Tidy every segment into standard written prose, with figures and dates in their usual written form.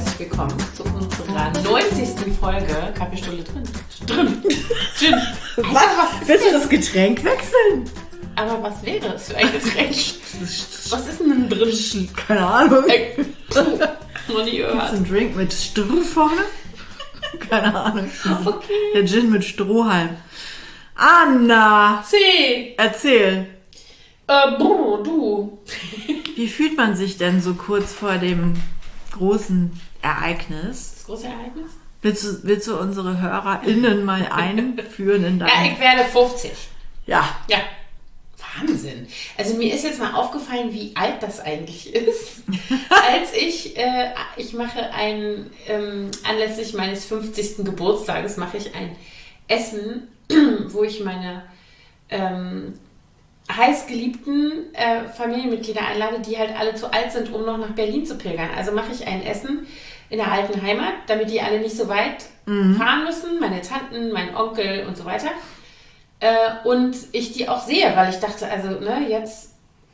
herzlich willkommen zu unserer 90. Folge Kaffeestunde drin. Gin. Was? Willst du das Getränk wechseln? Aber was wäre es für ein Getränk? Was ist denn drin? Keine Ahnung. Noch nie gehört. Ist ein Drink mit Stroh vorne? Keine Ahnung. Okay. Der Gin mit Strohhalm. Anna! C. Erzähl. Du. Wie fühlt man sich denn so kurz vor dem großen Ereignis? Das große Ereignis? Willst du unsere HörerInnen mal einführen in dein... Ja, ich werde 50. Ja. Ja. Wahnsinn. Also mir ist jetzt mal aufgefallen, wie alt das eigentlich ist. Als ich mache anlässlich meines 50. Geburtstages mache ich ein Essen, wo ich meine heißgeliebten Familienmitglieder einlade, die halt alle zu alt sind, um noch nach Berlin zu pilgern. Also mache ich ein Essen in der alten Heimat, damit die alle nicht so weit fahren müssen. Meine Tanten, mein Onkel und so weiter. Und ich die auch sehe, weil ich dachte, also jetzt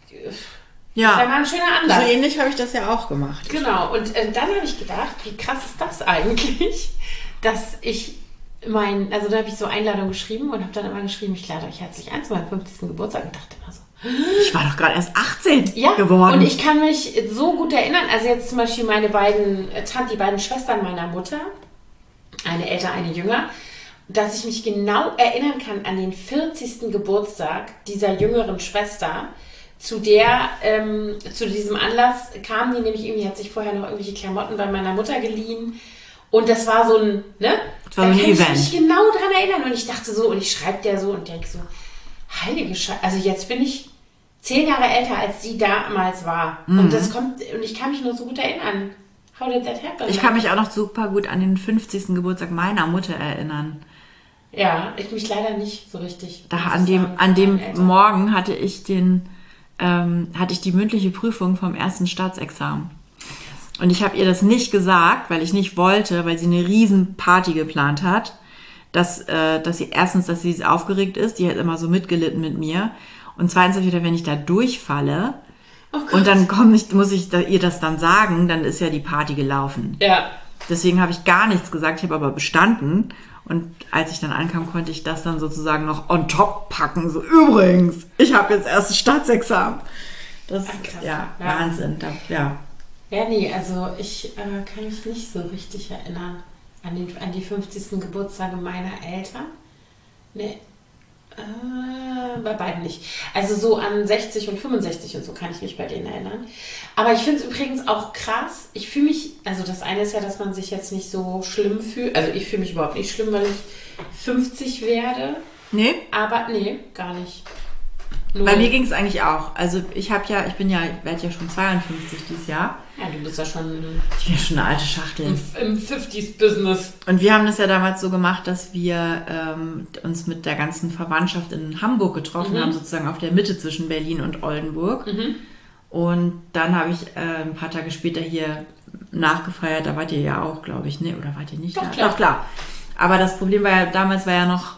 Ja. wäre mal ein schöner Anlass. So ähnlich habe ich das ja auch gemacht. Genau, und dann habe ich gedacht, wie krass ist das eigentlich, dass ich da habe ich so Einladung geschrieben und habe dann immer geschrieben, ich lade euch herzlich ein zu meinem 50. Geburtstag und dachte immer so, Ich war doch gerade erst 18 ja, geworden. und ich kann mich so gut erinnern, also jetzt zum Beispiel die beiden Schwestern meiner Mutter, eine älter, eine jünger, dass ich mich genau erinnern kann an den 40. Geburtstag dieser jüngeren Schwester, zu diesem Anlass kam die nämlich irgendwie, hat sich vorher noch irgendwelche Klamotten bei meiner Mutter geliehen und das war so ein, ne? Das war so ein da kann Event. ich mich genau dran erinnern und ich dachte so, und ich schreibe der so und denke so, heilige Scheiße, also jetzt bin ich 10 Jahre älter, als sie damals war und ich kann mich nur so gut erinnern. How did that happen? Ich kann mich auch noch super gut an den 50. Geburtstag meiner Mutter erinnern. Ja, ich mich leider nicht so richtig. An dem Morgen hatte ich die mündliche Prüfung vom ersten Staatsexamen. Und ich habe ihr das nicht gesagt, weil ich nicht wollte, weil sie eine riesen Party geplant hat, dass sie aufgeregt ist, die hat immer so mitgelitten mit mir. Und zweitens wieder, wenn ich da durchfalle und dann muss ich ihr das dann sagen, dann ist ja die Party gelaufen. Ja. Deswegen habe ich gar nichts gesagt, ich habe aber bestanden. Und als ich dann ankam, konnte ich das dann sozusagen noch on top packen. So, übrigens, ich habe jetzt erst ein Staatsexamen. Das ist Wahnsinn. Ja, nee, also ich kann mich nicht so richtig erinnern an die 50. Geburtstage meiner Eltern. Nee, bei beiden nicht. Also so an 60 und 65 und so kann ich mich bei denen erinnern. Aber ich finde es übrigens auch krass. Ich fühle mich, also das eine ist ja, dass man sich jetzt nicht so schlimm fühlt. Also ich fühle mich überhaupt nicht schlimm, weil ich 50 werde. Nee? Aber nee, gar nicht. Nur bei mir ging es eigentlich auch. Also ich werde ja schon 52 dieses Jahr. Ja, du bist ja schon... Ich bin ja schon eine alte Schachtel. Im 50s-Business. Und wir haben das ja damals so gemacht, dass wir uns mit der ganzen Verwandtschaft in Hamburg getroffen haben, sozusagen auf der Mitte zwischen Berlin und Oldenburg. Und dann habe ich ein paar Tage später hier nachgefeiert. Da wart ihr ja auch, glaube ich, ne? Oder wart ihr nicht da? Doch, klar. Aber das Problem war ja, damals war ja noch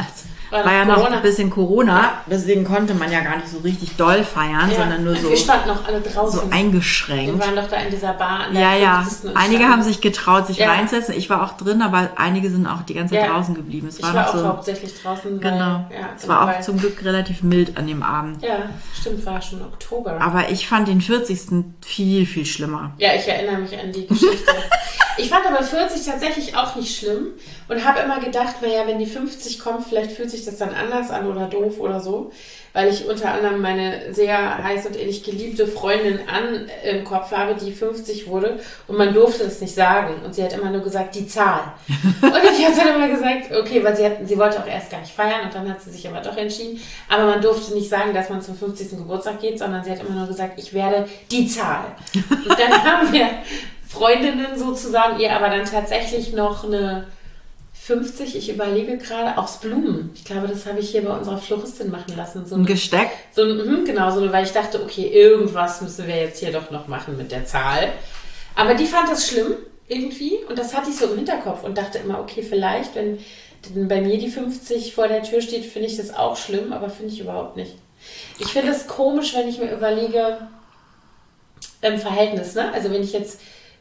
ein bisschen Corona. Ja. Deswegen konnte man ja gar nicht so richtig doll feiern, sondern nur so, wir standen noch alle draußen. so eingeschränkt. Wir waren doch da in dieser Bar. Ja. Einige haben sich getraut, sich reinzusetzen. Ich war auch drin, aber einige sind auch die ganze Zeit draußen geblieben. Ich war auch hauptsächlich draußen. Genau. Es war auch zum Glück relativ mild an dem Abend. Ja, stimmt, war schon Oktober. Aber ich fand den 40. viel, viel schlimmer. Ja, ich erinnere mich an die Geschichte. Ich fand aber 40 tatsächlich auch nicht schlimm und habe immer gedacht, naja, wenn die 50 kommt, vielleicht fühlt sich das dann anders an oder doof oder so, weil ich unter anderem meine sehr heiß und innig geliebte Freundin im Kopf habe, die 50 wurde und man durfte das nicht sagen und sie hat immer nur gesagt, die Zahl. Und ich habe dann immer gesagt, okay, weil sie wollte auch erst gar nicht feiern und dann hat sie sich aber doch entschieden, aber man durfte nicht sagen, dass man zum 50. Geburtstag geht, sondern sie hat immer nur gesagt, ich werde die Zahl. Und dann haben wir Freundinnen sozusagen, ihr aber dann tatsächlich noch eine 50, ich überlege gerade, aus Blumen. Ich glaube, das habe ich hier bei unserer Floristin machen lassen. Ein Gesteck? Weil ich dachte, okay, irgendwas müssen wir jetzt hier doch noch machen mit der Zahl. Aber die fand das schlimm irgendwie und das hatte ich so im Hinterkopf und dachte immer, okay, vielleicht, wenn bei mir die 50 vor der Tür steht, finde ich das auch schlimm, aber finde ich überhaupt nicht. Ich finde es komisch, wenn ich mir überlege, im Verhältnis, ne? Also wenn ich jetzt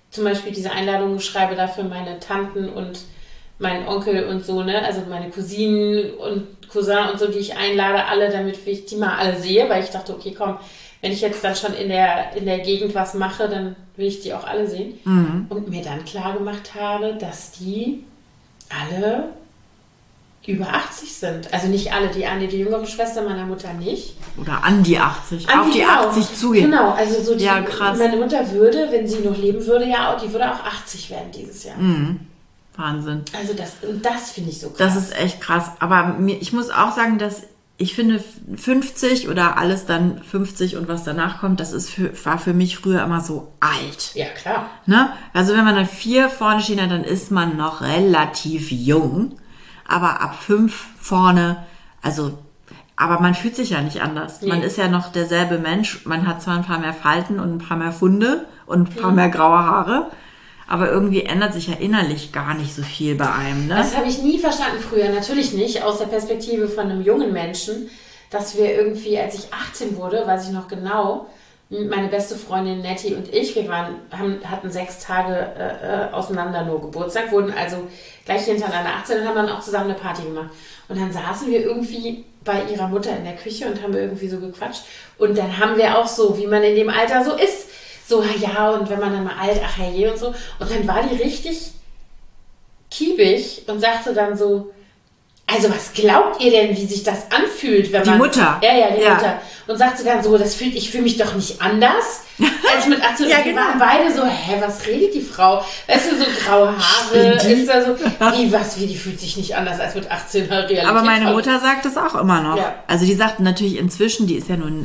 zum Beispiel diese Einladungen schreibe dafür meine Tanten und meinen Onkel und so, ne, also meine Cousinen und Cousin und so, die ich einlade, alle, damit ich die mal alle sehe, weil ich dachte, okay, komm, wenn ich jetzt dann schon in der Gegend was mache, dann will ich die auch alle sehen. Und mir dann klar gemacht habe, dass die alle über 80 sind. Also nicht alle, die Andi, die jüngere Schwester meiner Mutter nicht. Oder an die 80, Andi, auf die genau. 80 zugehen. Genau, also so die, ja, krass. Meine Mutter würde, wenn sie noch leben würde, die würde auch 80 werden dieses Jahr. Wahnsinn. Also das finde ich so krass. Das ist echt krass. Aber ich muss auch sagen, dass ich finde 50 oder alles dann 50 und was danach kommt, war für mich früher immer so alt. Ja, klar. Ne? Also wenn man dann 4 vorne stehen hat, dann ist man noch relativ jung. Aber ab 5 vorne, aber man fühlt sich ja nicht anders. Nee. Man ist ja noch derselbe Mensch. Man hat zwar ein paar mehr Falten und ein paar mehr Funde und ein paar mehr graue Haare. Aber irgendwie ändert sich ja innerlich gar nicht so viel bei einem. Ne? Das habe ich nie verstanden früher. Natürlich nicht, aus der Perspektive von einem jungen Menschen, dass wir irgendwie, als ich 18 wurde, weiß ich noch genau, meine beste Freundin Nettie und ich, wir hatten 6 Tage auseinander nur Geburtstag, wurden also gleich hintereinander 18 und haben dann auch zusammen eine Party gemacht. Und dann saßen wir irgendwie bei ihrer Mutter in der Küche und haben irgendwie so gequatscht. Und dann haben wir auch so, wie man in dem Alter so ist, so, ja, und wenn man dann mal alt, ach herrje und so. Und dann war die richtig kiebig und sagte dann so, also was glaubt ihr denn, wie sich das anfühlt, wenn man... Die Mutter. Ja, die Mutter. Und sagte dann so, ich fühle mich doch nicht anders als mit 18. Ja, und die waren beide so, was redet die Frau? Weißt du, so graue Haare, ist da so, die fühlt sich nicht anders als mit 18 Realität. Aber meine Mutter sagt das auch immer noch. Ja. Also die sagt natürlich inzwischen, die ist ja nun,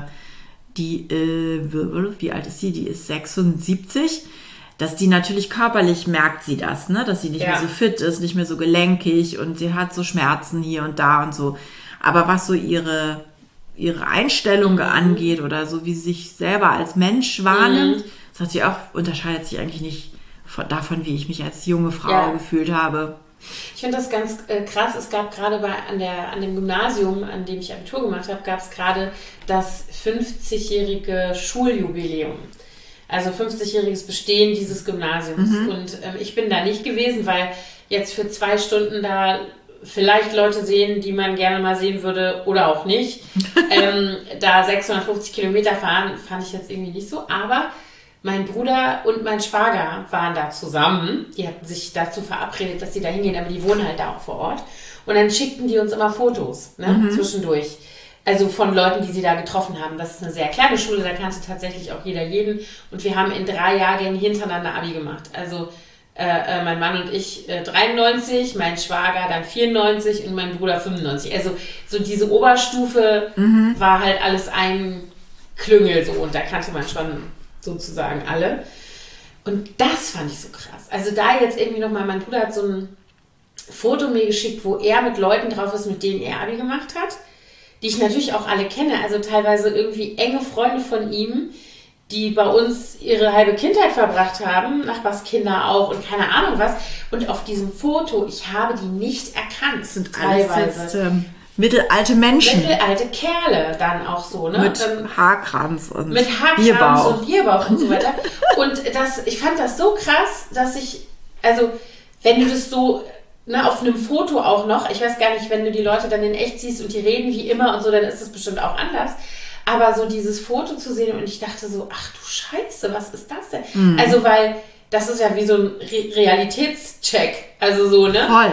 wie alt ist sie? Die ist 76. Dass die natürlich körperlich merkt sie das, ne? Dass sie nicht mehr so fit ist, nicht mehr so gelenkig und sie hat so Schmerzen hier und da und so. Aber was so ihre Einstellung angeht oder so, wie sie sich selber als Mensch wahrnimmt, das hat sie auch, unterscheidet sich eigentlich nicht davon, wie ich mich als junge Frau gefühlt habe. Ich finde das ganz krass. Es gab gerade an dem Gymnasium, an dem ich Abitur gemacht habe, gab es gerade das 50-jährige Schuljubiläum. Also 50-jähriges Bestehen dieses Gymnasiums. Und ich bin da nicht gewesen, weil jetzt für 2 Stunden da vielleicht Leute sehen, die man gerne mal sehen würde oder auch nicht. Da 650 Kilometer fahren, fand ich jetzt irgendwie nicht so. Aber mein Bruder und mein Schwager waren da zusammen. Die hatten sich dazu verabredet, dass sie da hingehen, aber die wohnen halt da auch vor Ort. Und dann schickten die uns immer Fotos, zwischendurch. Also von Leuten, die sie da getroffen haben. Das ist eine sehr kleine Schule, da kannte tatsächlich auch jeder jeden. Und wir haben in 3 Jahrgängen hintereinander Abi gemacht. Also mein Mann und ich 93, mein Schwager dann 94 und mein Bruder 95. Also so diese Oberstufe war halt alles ein Klüngel so und da kannte man schon sozusagen alle. Und das fand ich so krass. Also da jetzt irgendwie nochmal, mein Bruder hat so ein Foto mir geschickt, wo er mit Leuten drauf ist, mit denen er Abi gemacht hat. Die ich natürlich auch alle kenne, also teilweise irgendwie enge Freunde von ihm, die bei uns ihre halbe Kindheit verbracht haben, Nachbarskinder auch und keine Ahnung was. Und auf diesem Foto, ich habe die nicht erkannt. Das sind teilweise jetzt, mittelalte Menschen. Mittelalte Kerle dann auch so, ne? Mit Haarkranz und Bierbauch und so weiter. Und ich fand das so krass, dass wenn du das so... auf einem Foto auch noch, ich weiß gar nicht, wenn du die Leute dann in echt siehst und die reden wie immer und so, dann ist das bestimmt auch anders. Aber so dieses Foto zu sehen und ich dachte so, ach du Scheiße, was ist das denn? Also, weil das ist ja wie so ein Realitätscheck. Also so, ne? Voll.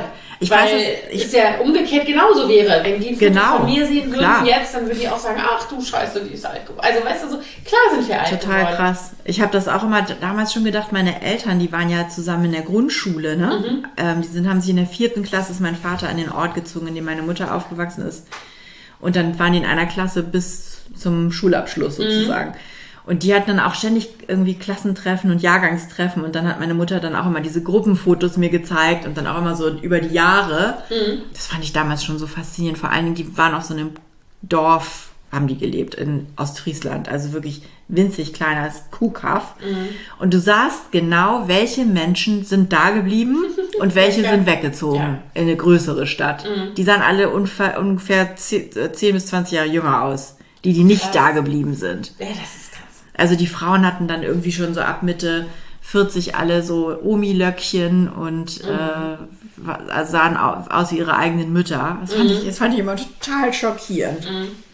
Es ja umgekehrt genauso wäre. Wenn die ein Foto von mir sehen würden jetzt, dann würden die auch sagen, ach du Scheiße, die ist alt geworden. Also weißt du, so klar sind wir alt geworden. Total krass. Ich habe das auch immer damals schon gedacht, meine Eltern, die waren ja zusammen in der Grundschule, ne? Haben sich in der 4. Klasse, ist mein Vater an den Ort gezogen, in dem meine Mutter aufgewachsen ist. Und dann waren die in einer Klasse bis zum Schulabschluss sozusagen. Und die hatten dann auch ständig irgendwie Klassentreffen und Jahrgangstreffen und dann hat meine Mutter dann auch immer diese Gruppenfotos mir gezeigt und dann auch immer so über die Jahre. Das fand ich damals schon so faszinierend. Vor allen Dingen, die waren auf so einem Dorf, haben die gelebt in Ostfriesland, also wirklich winzig kleines Kuhkaff. Und du sahst genau, welche Menschen sind da geblieben und welche sind weggezogen in eine größere Stadt. Die sahen alle ungefähr 10 bis 20 Jahre jünger aus, die nicht da geblieben sind. Ja, das ist krass. Also die Frauen hatten dann irgendwie schon so ab Mitte 40 alle so Omi-Löckchen und sahen aus wie ihre eigenen Mütter. Das fand ich immer total schockierend.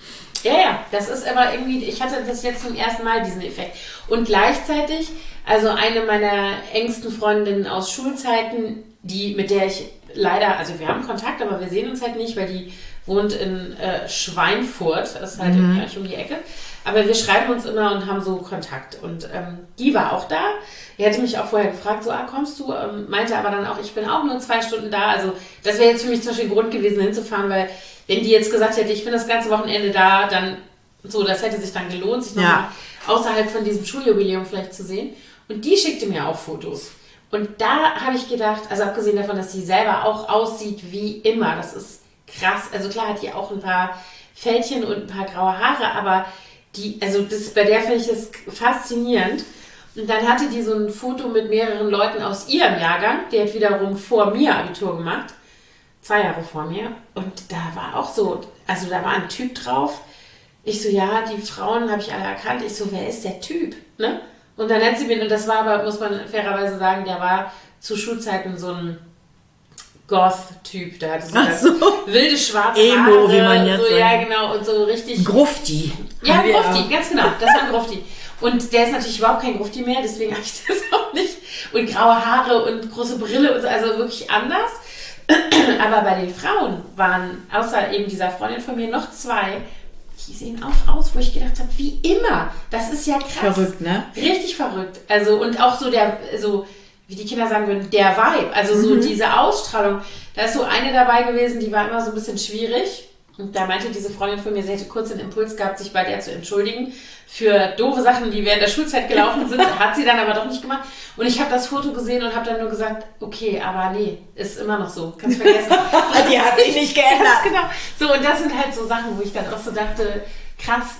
Ja, das ist aber irgendwie, ich hatte das jetzt zum ersten Mal, diesen Effekt. Und gleichzeitig, also eine meiner engsten Freundinnen aus Schulzeiten, mit der ich leider, also wir haben Kontakt, aber wir sehen uns halt nicht, weil die wohnt in Schweinfurt, das ist halt gleich um die Ecke. Aber wir schreiben uns immer und haben so Kontakt. Und die war auch da. Die hatte mich auch vorher gefragt, so, kommst du? Meinte aber dann auch, ich bin auch nur 2 Stunden da. Also das wäre jetzt für mich zum Beispiel ein Grund gewesen, hinzufahren, weil wenn die jetzt gesagt hätte, ich bin das ganze Wochenende da, dann so, das hätte sich dann gelohnt, sich nochmal außerhalb von diesem Schuljubiläum vielleicht zu sehen. Und die schickte mir auch Fotos. Und da habe ich gedacht, also abgesehen davon, dass sie selber auch aussieht wie immer, das ist krass. Also klar hat die auch ein paar Fältchen und ein paar graue Haare, aber bei der finde ich das faszinierend. Und dann hatte die so ein Foto mit mehreren Leuten aus ihrem Jahrgang, die hat wiederum vor mir Abitur gemacht, 2 Jahre vor mir. Und da war auch so, also da war ein Typ drauf. Ich so, ja, die Frauen habe ich alle erkannt. Ich so, wer ist der Typ? Ne? Und dann hat sie mir, und das war aber, muss man fairerweise sagen, der war zu Schulzeiten so ein Goth-Typ, der hatte so wilde schwarze Emo, Haare, wie man jetzt so, sagt. ja genau, und so richtig... Grufti. Ja, Grufti, ganz genau, das war ein Grufti. Und der ist natürlich überhaupt kein Grufti mehr, deswegen habe ich das auch nicht. Und graue Haare und große Brille und so, also wirklich anders. Aber bei den Frauen waren, außer eben dieser Freundin von mir, noch 2, die sehen auch aus, wo ich gedacht habe, wie immer. Das ist ja krass. Verrückt, ne? Richtig verrückt. Also, und auch so wie die Kinder sagen würden, der Vibe, also so diese Ausstrahlung. Da ist so eine dabei gewesen, die war immer so ein bisschen schwierig. Und da meinte diese Freundin von mir, sie hätte kurz den Impuls gehabt, sich bei der zu entschuldigen für doofe Sachen, die während der Schulzeit gelaufen sind. Hat sie dann aber doch nicht gemacht. Und ich habe das Foto gesehen und habe dann nur gesagt, okay, aber nee, ist immer noch so. Kannst vergessen. Die hat sich nicht geändert. Genau. So, und das sind halt so Sachen, wo ich dann auch so dachte, krass,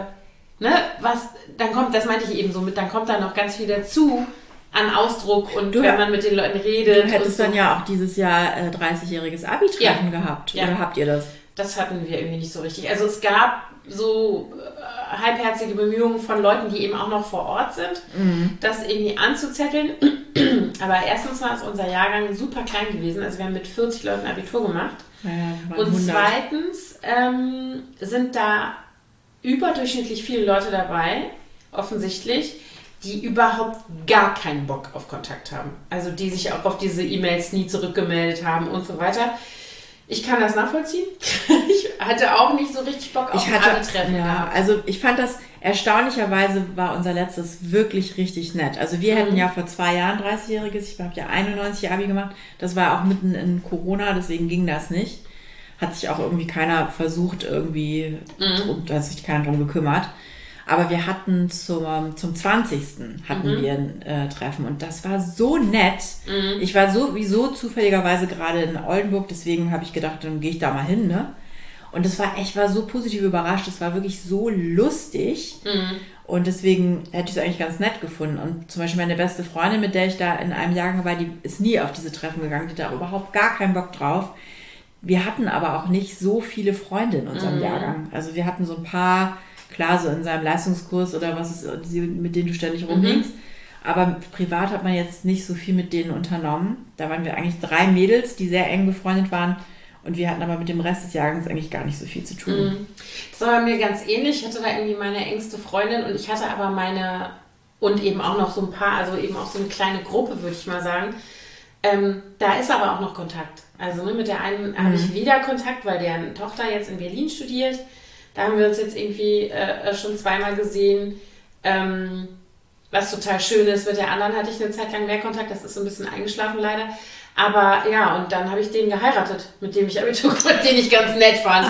dann kommt, das meinte ich eben so mit, dann kommt da noch ganz viel dazu an Ausdruck und wenn man mit den Leuten redet. Du hättest dann ja auch dieses Jahr 30-jähriges Abi-Treffen gehabt. Ja. Oder habt ihr das? Das hatten wir irgendwie nicht so richtig. Also es gab so halbherzige Bemühungen von Leuten, die eben auch noch vor Ort sind, das irgendwie anzuzetteln. Aber erstens war es unser Jahrgang super klein gewesen. Also wir haben mit 40 Leuten Abitur gemacht. Ja, und 100. zweitens sind da überdurchschnittlich viele Leute dabei, offensichtlich, die überhaupt gar keinen Bock auf Kontakt haben. Also die sich auch auf diese E-Mails nie zurückgemeldet haben und so weiter. Ich kann das nachvollziehen. Ich hatte auch nicht so richtig Bock auf ein Abi-Treffen. Ja, also ich fand das, erstaunlicherweise war unser letztes wirklich richtig nett. Also wir hätten ja vor 2 Jahren 30-jähriges, ich habe ja 91 Abi gemacht. Das war auch mitten in Corona, deswegen ging das nicht. Hat sich auch irgendwie keiner versucht, irgendwie, hat sich keiner drum gekümmert. Aber wir hatten zum 20. hatten wir ein Treffen und das war so nett. Ich war sowieso zufälligerweise gerade in Oldenburg, deswegen habe ich gedacht, dann gehe ich da mal hin, ne? Und ich war so positiv überrascht, es war wirklich so lustig und deswegen hätte ich es eigentlich ganz nett gefunden. Und zum Beispiel meine beste Freundin, mit der ich da in einem Jahrgang war, die ist nie auf diese Treffen gegangen, die hatte da überhaupt gar keinen Bock drauf. Wir hatten aber auch nicht so viele Freunde in unserem Jahrgang. Also wir hatten so ein paar... Klar, so in seinem Leistungskurs oder was ist, mit denen du ständig rumhängst. Aber privat hat man jetzt nicht so viel mit denen unternommen. Da waren wir eigentlich 3 Mädels, die sehr eng befreundet waren. Und wir hatten aber mit dem Rest des Jahrgangs eigentlich gar nicht so viel zu tun. Das war bei mir ganz ähnlich. Ich hatte da irgendwie meine engste Freundin und ich hatte aber und eben auch noch so ein paar, also eben auch so eine kleine Gruppe, würde ich mal sagen. Da ist aber auch noch Kontakt. Also mit der einen habe ich wieder Kontakt, weil deren Tochter jetzt in Berlin studiert. Da haben wir uns jetzt irgendwie schon 2-mal gesehen, was total schön ist. Mit der anderen hatte ich eine Zeit lang mehr Kontakt, das ist so ein bisschen eingeschlafen leider. Aber ja, und dann habe ich den geheiratet, mit dem ich Abitur gemacht, den ich ganz nett fand.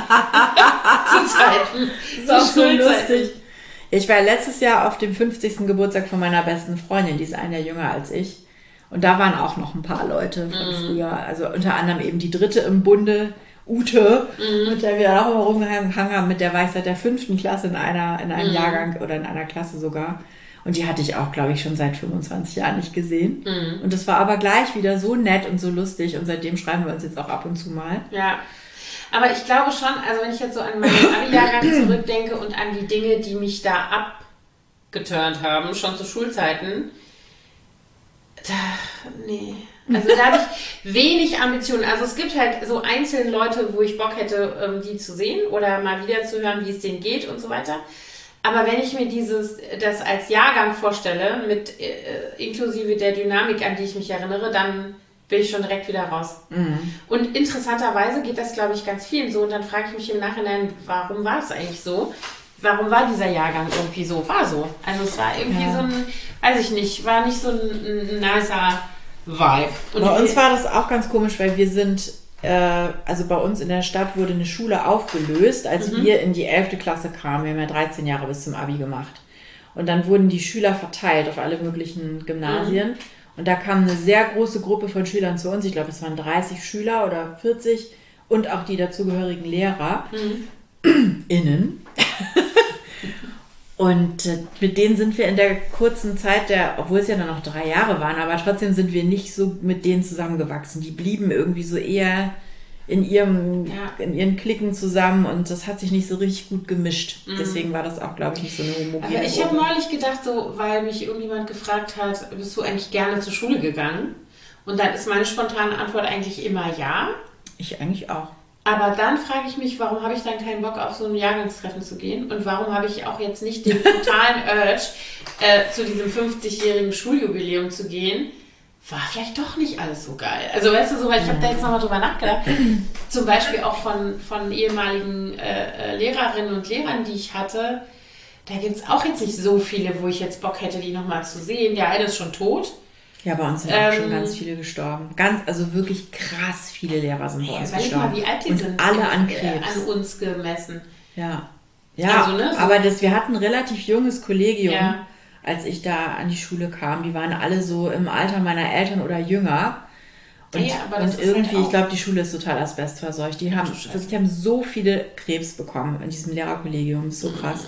Zu Zeiten. Das ist auch so lustig. Ich war letztes Jahr auf dem 50. Geburtstag von meiner besten Freundin, die ist ein Jahr jünger als ich. Und da waren auch noch ein paar Leute von früher. Also unter anderem eben die dritte im Bunde, Ute, mit der wir auch immer rumgehangen haben, mit der war ich seit der 5. Klasse in einem Jahrgang oder in einer Klasse sogar. Und die hatte ich auch, glaube ich, schon seit 25 Jahren nicht gesehen. Und das war aber gleich wieder so nett und so lustig. Und seitdem schreiben wir uns jetzt auch ab und zu mal. Ja, aber ich glaube schon, also wenn ich jetzt so an meinen Abi-Jahrgang zurückdenke und an die Dinge, die mich da abgeturnt haben, schon zu Schulzeiten, Nee. Also da habe ich wenig Ambitionen. Also es gibt halt so einzelne Leute, wo ich Bock hätte, die zu sehen oder mal wieder zu hören, wie es denen geht und so weiter. Aber wenn ich mir das als Jahrgang vorstelle, mit inklusive der Dynamik, an die ich mich erinnere, dann bin ich schon direkt wieder raus. Mhm. Und interessanterweise geht das, glaube ich, ganz vielen so. Und dann frage ich mich im Nachhinein, warum war es eigentlich so? Warum war dieser Jahrgang irgendwie so? War so. Also es war irgendwie so ein, weiß ich nicht, war nicht so ein nicer Vibe. Und bei uns war das auch ganz komisch, weil wir sind, also bei uns in der Stadt wurde eine Schule aufgelöst, als wir in die 11. Klasse kamen. Wir haben ja 13 Jahre bis zum Abi gemacht. Und dann wurden die Schüler verteilt auf alle möglichen Gymnasien. Und da kam eine sehr große Gruppe von Schülern zu uns. Ich glaube, es waren 30 Schüler oder 40 und auch die dazugehörigen Lehrer. Innen. Und mit denen sind wir in der kurzen Zeit, obwohl es ja nur noch 3 Jahre waren, aber trotzdem sind wir nicht so mit denen zusammengewachsen. Die blieben irgendwie so eher in ihren Klicken zusammen und das hat sich nicht so richtig gut gemischt. Deswegen war das auch, glaube ich, nicht so eine homogene Aber ich habe neulich gedacht, so, weil mich irgendjemand gefragt hat, bist du eigentlich gerne zur Schule gegangen? Und dann ist meine spontane Antwort eigentlich immer ja. Ich eigentlich auch. Aber dann frage ich mich, warum habe ich dann keinen Bock, auf so ein Jahrgangstreffen zu gehen? Und warum habe ich auch jetzt nicht den totalen Urge, zu diesem 50-jährigen Schuljubiläum zu gehen? War vielleicht doch nicht alles so geil. Also weißt du, so, weil ich habe da jetzt nochmal drüber nachgedacht. Zum Beispiel auch von ehemaligen Lehrerinnen und Lehrern, die ich hatte. Da gibt es auch jetzt nicht so viele, wo ich jetzt Bock hätte, die nochmal zu sehen. Der eine ist schon tot. Ja, bei uns sind auch schon ganz viele gestorben. Also wirklich krass viele Lehrer sind bei uns gestorben. Mal, wie alt die und sind. Alle an Krebs. An uns gemessen. Ja, also, ne, so. Aber wir hatten ein relativ junges Kollegium, als ich da an die Schule kam. Die waren alle so im Alter meiner Eltern oder jünger. Und, und irgendwie, halt ich glaube, die Schule ist total asbestverseucht. Die haben so viele Krebs bekommen in diesem Lehrerkollegium. So krass.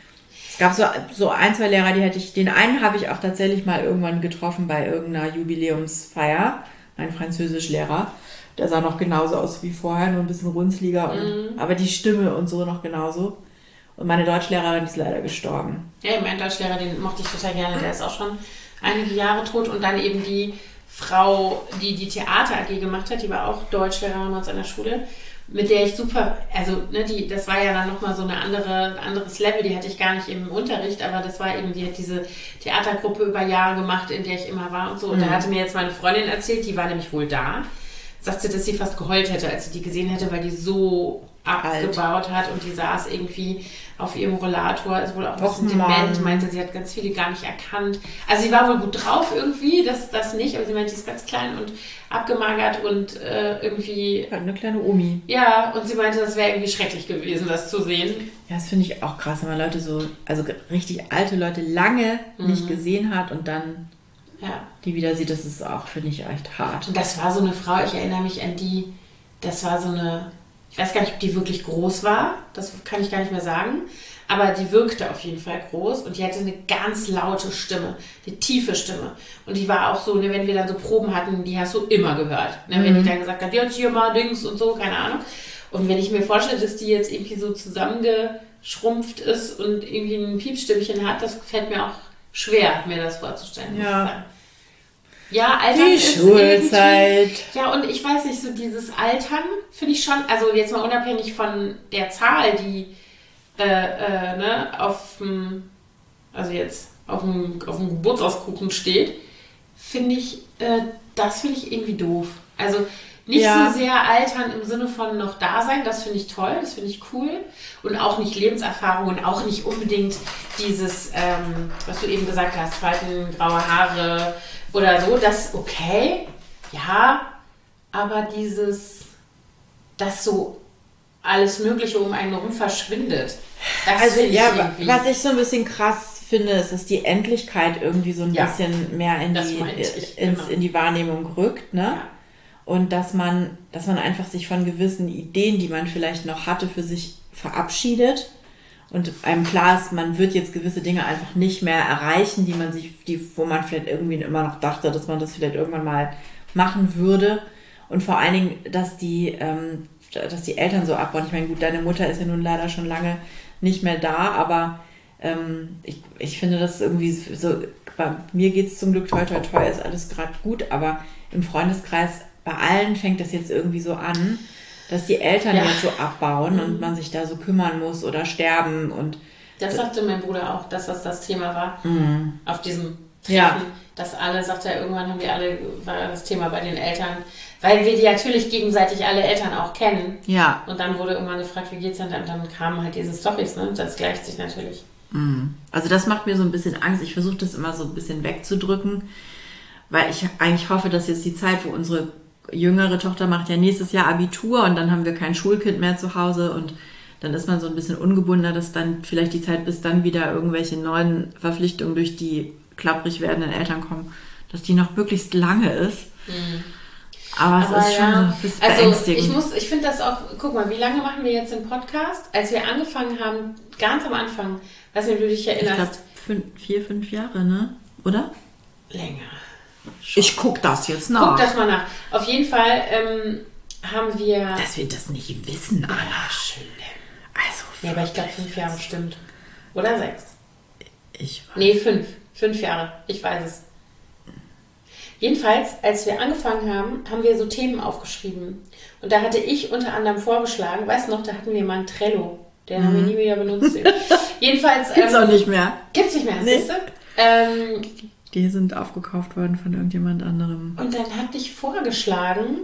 Es gab so 1, 2 Lehrer, den einen habe ich auch tatsächlich mal irgendwann getroffen bei irgendeiner Jubiläumsfeier. Mein Französischlehrer. Der sah noch genauso aus wie vorher, nur ein bisschen runzliger. Aber die Stimme und so noch genauso. Und meine Deutschlehrerin ist leider gestorben. Ja, mein Deutschlehrer, den mochte ich total gerne. Der ist auch schon einige Jahre tot. Und dann eben die Frau, die Theater AG gemacht hat, die war auch Deutschlehrerin bei uns an der Schule, mit der ich super, also ne, das war ja dann nochmal so ein anderes Level, die hatte ich gar nicht im Unterricht, aber das war eben, die hat diese Theatergruppe über Jahre gemacht, in der ich immer war und so. Und da hatte mir jetzt meine Freundin erzählt, die war nämlich wohl da, sagt sie, dass sie fast geheult hätte, als sie die gesehen hätte, weil die so abgebaut hat und die saß irgendwie auf ihrem Rollator, ist wohl auch ein bisschen dement, meinte, sie hat ganz viele gar nicht erkannt. Also sie war wohl gut drauf irgendwie, das nicht, aber sie meinte, sie ist ganz klein und abgemagert und irgendwie... Eine kleine Omi. Ja, und sie meinte, das wäre irgendwie schrecklich gewesen, das zu sehen. Ja, das finde ich auch krass, wenn man Leute also richtig alte Leute lange nicht gesehen hat und dann die wieder sieht, das ist auch, finde ich, echt hart. Und das war so eine Frau, ich erinnere mich an die, das war so eine... Ich weiß gar nicht, ob die wirklich groß war, das kann ich gar nicht mehr sagen, aber die wirkte auf jeden Fall groß und die hatte eine ganz laute Stimme, eine tiefe Stimme. Und die war auch so, ne, wenn wir dann so Proben hatten, die hast du immer gehört. Ne, wenn die dann gesagt hat, jetzt hier mal Dings und so, keine Ahnung. Und wenn ich mir vorstelle, dass die jetzt irgendwie so zusammengeschrumpft ist und irgendwie ein Piepstimmchen hat, das fällt mir auch schwer, mir das vorzustellen. Ja. Ja, Altern die Schulzeit. Ja, und ich weiß nicht, so dieses Altern finde ich schon, also jetzt mal unabhängig von der Zahl, die auf dem Geburtstagskuchen steht, finde ich, das finde ich irgendwie doof. Also nicht so sehr altern im Sinne von noch da sein, das finde ich toll, das finde ich cool. Und auch nicht Lebenserfahrung und auch nicht unbedingt dieses, was du eben gesagt hast, Falten, graue Haare oder so, das okay, ja, aber dass so alles Mögliche um einen herum verschwindet. Das also ja, was ich so ein bisschen krass finde, ist, dass die Endlichkeit irgendwie so ein bisschen mehr in die Wahrnehmung rückt, ne? Ja. Und dass man einfach sich von gewissen Ideen, die man vielleicht noch hatte, für sich verabschiedet und einem klar ist, man wird jetzt gewisse Dinge einfach nicht mehr erreichen, wo man vielleicht irgendwie immer noch dachte, dass man das vielleicht irgendwann mal machen würde. Und vor allen Dingen, dass die Eltern so abbauen. Ich meine, gut, deine Mutter ist ja nun leider schon lange nicht mehr da, aber Ich finde das irgendwie so, bei mir geht es zum Glück toi toi toi, ist alles gerade gut, aber im Freundeskreis, bei allen fängt das jetzt irgendwie so an, dass die Eltern jetzt so abbauen und man sich da so kümmern muss oder sterben und das sagte mein Bruder auch, dass das Thema war auf diesem Treffen, dass alle, sagt er, irgendwann war das Thema bei den Eltern, weil wir die natürlich gegenseitig alle Eltern auch kennen. Ja. Und dann wurde irgendwann gefragt, wie geht's denn? Und dann kamen halt diese Storys, ne? Das gleicht sich natürlich. Also das macht mir so ein bisschen Angst. Ich versuche das immer so ein bisschen wegzudrücken, weil ich eigentlich hoffe, dass jetzt die Zeit, wo unsere jüngere Tochter macht ja nächstes Jahr Abitur und dann haben wir kein Schulkind mehr zu Hause und dann ist man so ein bisschen ungebundener, dass dann vielleicht die Zeit, bis dann wieder irgendwelche neuen Verpflichtungen durch die klapprig werdenden Eltern kommen, dass die noch möglichst lange ist. Aber es ist schon so ein bisschen beängstigend. Also ich finde das auch, guck mal, wie lange machen wir jetzt den Podcast? Als wir angefangen haben, ganz am Anfang, weiß nicht, ob du dich erinnerst. Ich glaube 4, 5 Jahre, ne? Oder? Länger. Schon. Ich gucke das jetzt nach. Guck das mal nach. Auf jeden Fall haben wir... Dass wir das nicht wissen, Anna. Schlimm. Also, ja, aber ich glaube 5 Jahre stimmt. Oder 6? Ich weiß. Nee, 5. 5 Jahre. Ich weiß es. Jedenfalls, als wir angefangen haben, haben wir so Themen aufgeschrieben. Und da hatte ich unter anderem vorgeschlagen, weißt du noch, da hatten wir mal einen Trello. Den haben wir nie wieder benutzt. Jedenfalls... Gibt's auch nicht mehr. Gibt's nicht mehr, nee. siehst du? Die sind aufgekauft worden von irgendjemand anderem. Und dann hatte ich vorgeschlagen,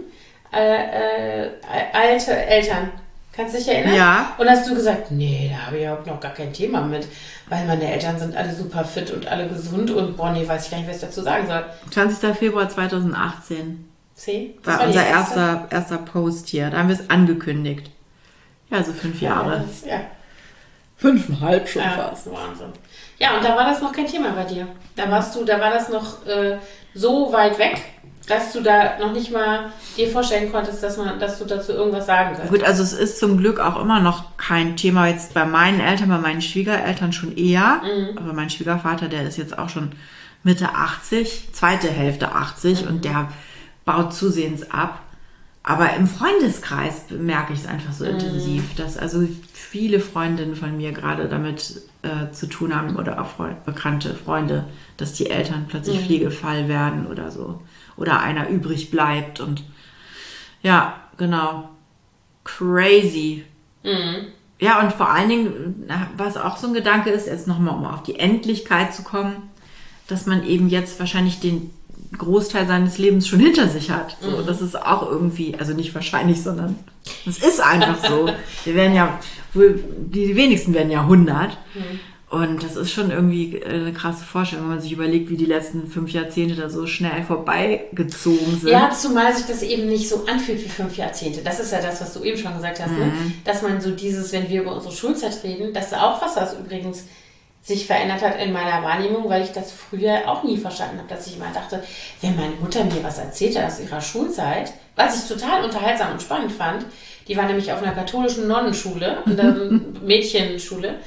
alte Eltern. Kannst du dich erinnern? Ja. Und hast du gesagt, nee, da habe ich überhaupt noch gar kein Thema mit, weil meine Eltern sind alle super fit und alle gesund und Bonnie, weiß ich gar nicht, was ich dazu sagen soll. 20. Februar 2018 Das war unser erster Post hier. Da haben wir es angekündigt. Ja, so 5 Jahre. Ja. 5,5 schon fast. Wahnsinn. Ja, und da war das noch kein Thema bei dir. Da war das noch so weit weg, dass du da noch nicht mal dir vorstellen konntest, dass du dazu irgendwas sagen könntest. Gut, also es ist zum Glück auch immer noch kein Thema jetzt bei meinen Eltern, bei meinen Schwiegereltern schon eher. Aber mein Schwiegervater, der ist jetzt auch schon Mitte 80, zweite Hälfte 80 und der baut zusehends ab. Aber im Freundeskreis merke ich es einfach so intensiv, dass also viele Freundinnen von mir gerade damit zu tun haben oder auch bekannte Freunde, dass die Eltern plötzlich Pflegefall werden oder so. Oder einer übrig bleibt und ja, genau. Crazy. Ja, und vor allen Dingen, was auch so ein Gedanke ist, jetzt nochmal, um auf die Endlichkeit zu kommen, dass man eben jetzt wahrscheinlich den Großteil seines Lebens schon hinter sich hat. So, das ist auch irgendwie, also nicht wahrscheinlich, sondern es ist einfach so. Wir werden ja, die wenigsten werden ja 100. Und das ist schon irgendwie eine krasse Vorstellung, wenn man sich überlegt, wie die letzten 5 Jahrzehnte da so schnell vorbeigezogen sind. Ja, zumal sich das eben nicht so anfühlt wie 5 Jahrzehnte. Das ist ja das, was du eben schon gesagt hast, ne? Dass man so dieses, wenn wir über unsere Schulzeit reden, das ist auch was, das übrigens sich verändert hat in meiner Wahrnehmung, weil ich das früher auch nie verstanden habe, dass ich immer dachte, wenn meine Mutter mir was erzählte aus ihrer Schulzeit, was ich total unterhaltsam und spannend fand, die war nämlich auf einer katholischen Nonnenschule, einer Mädchenschule,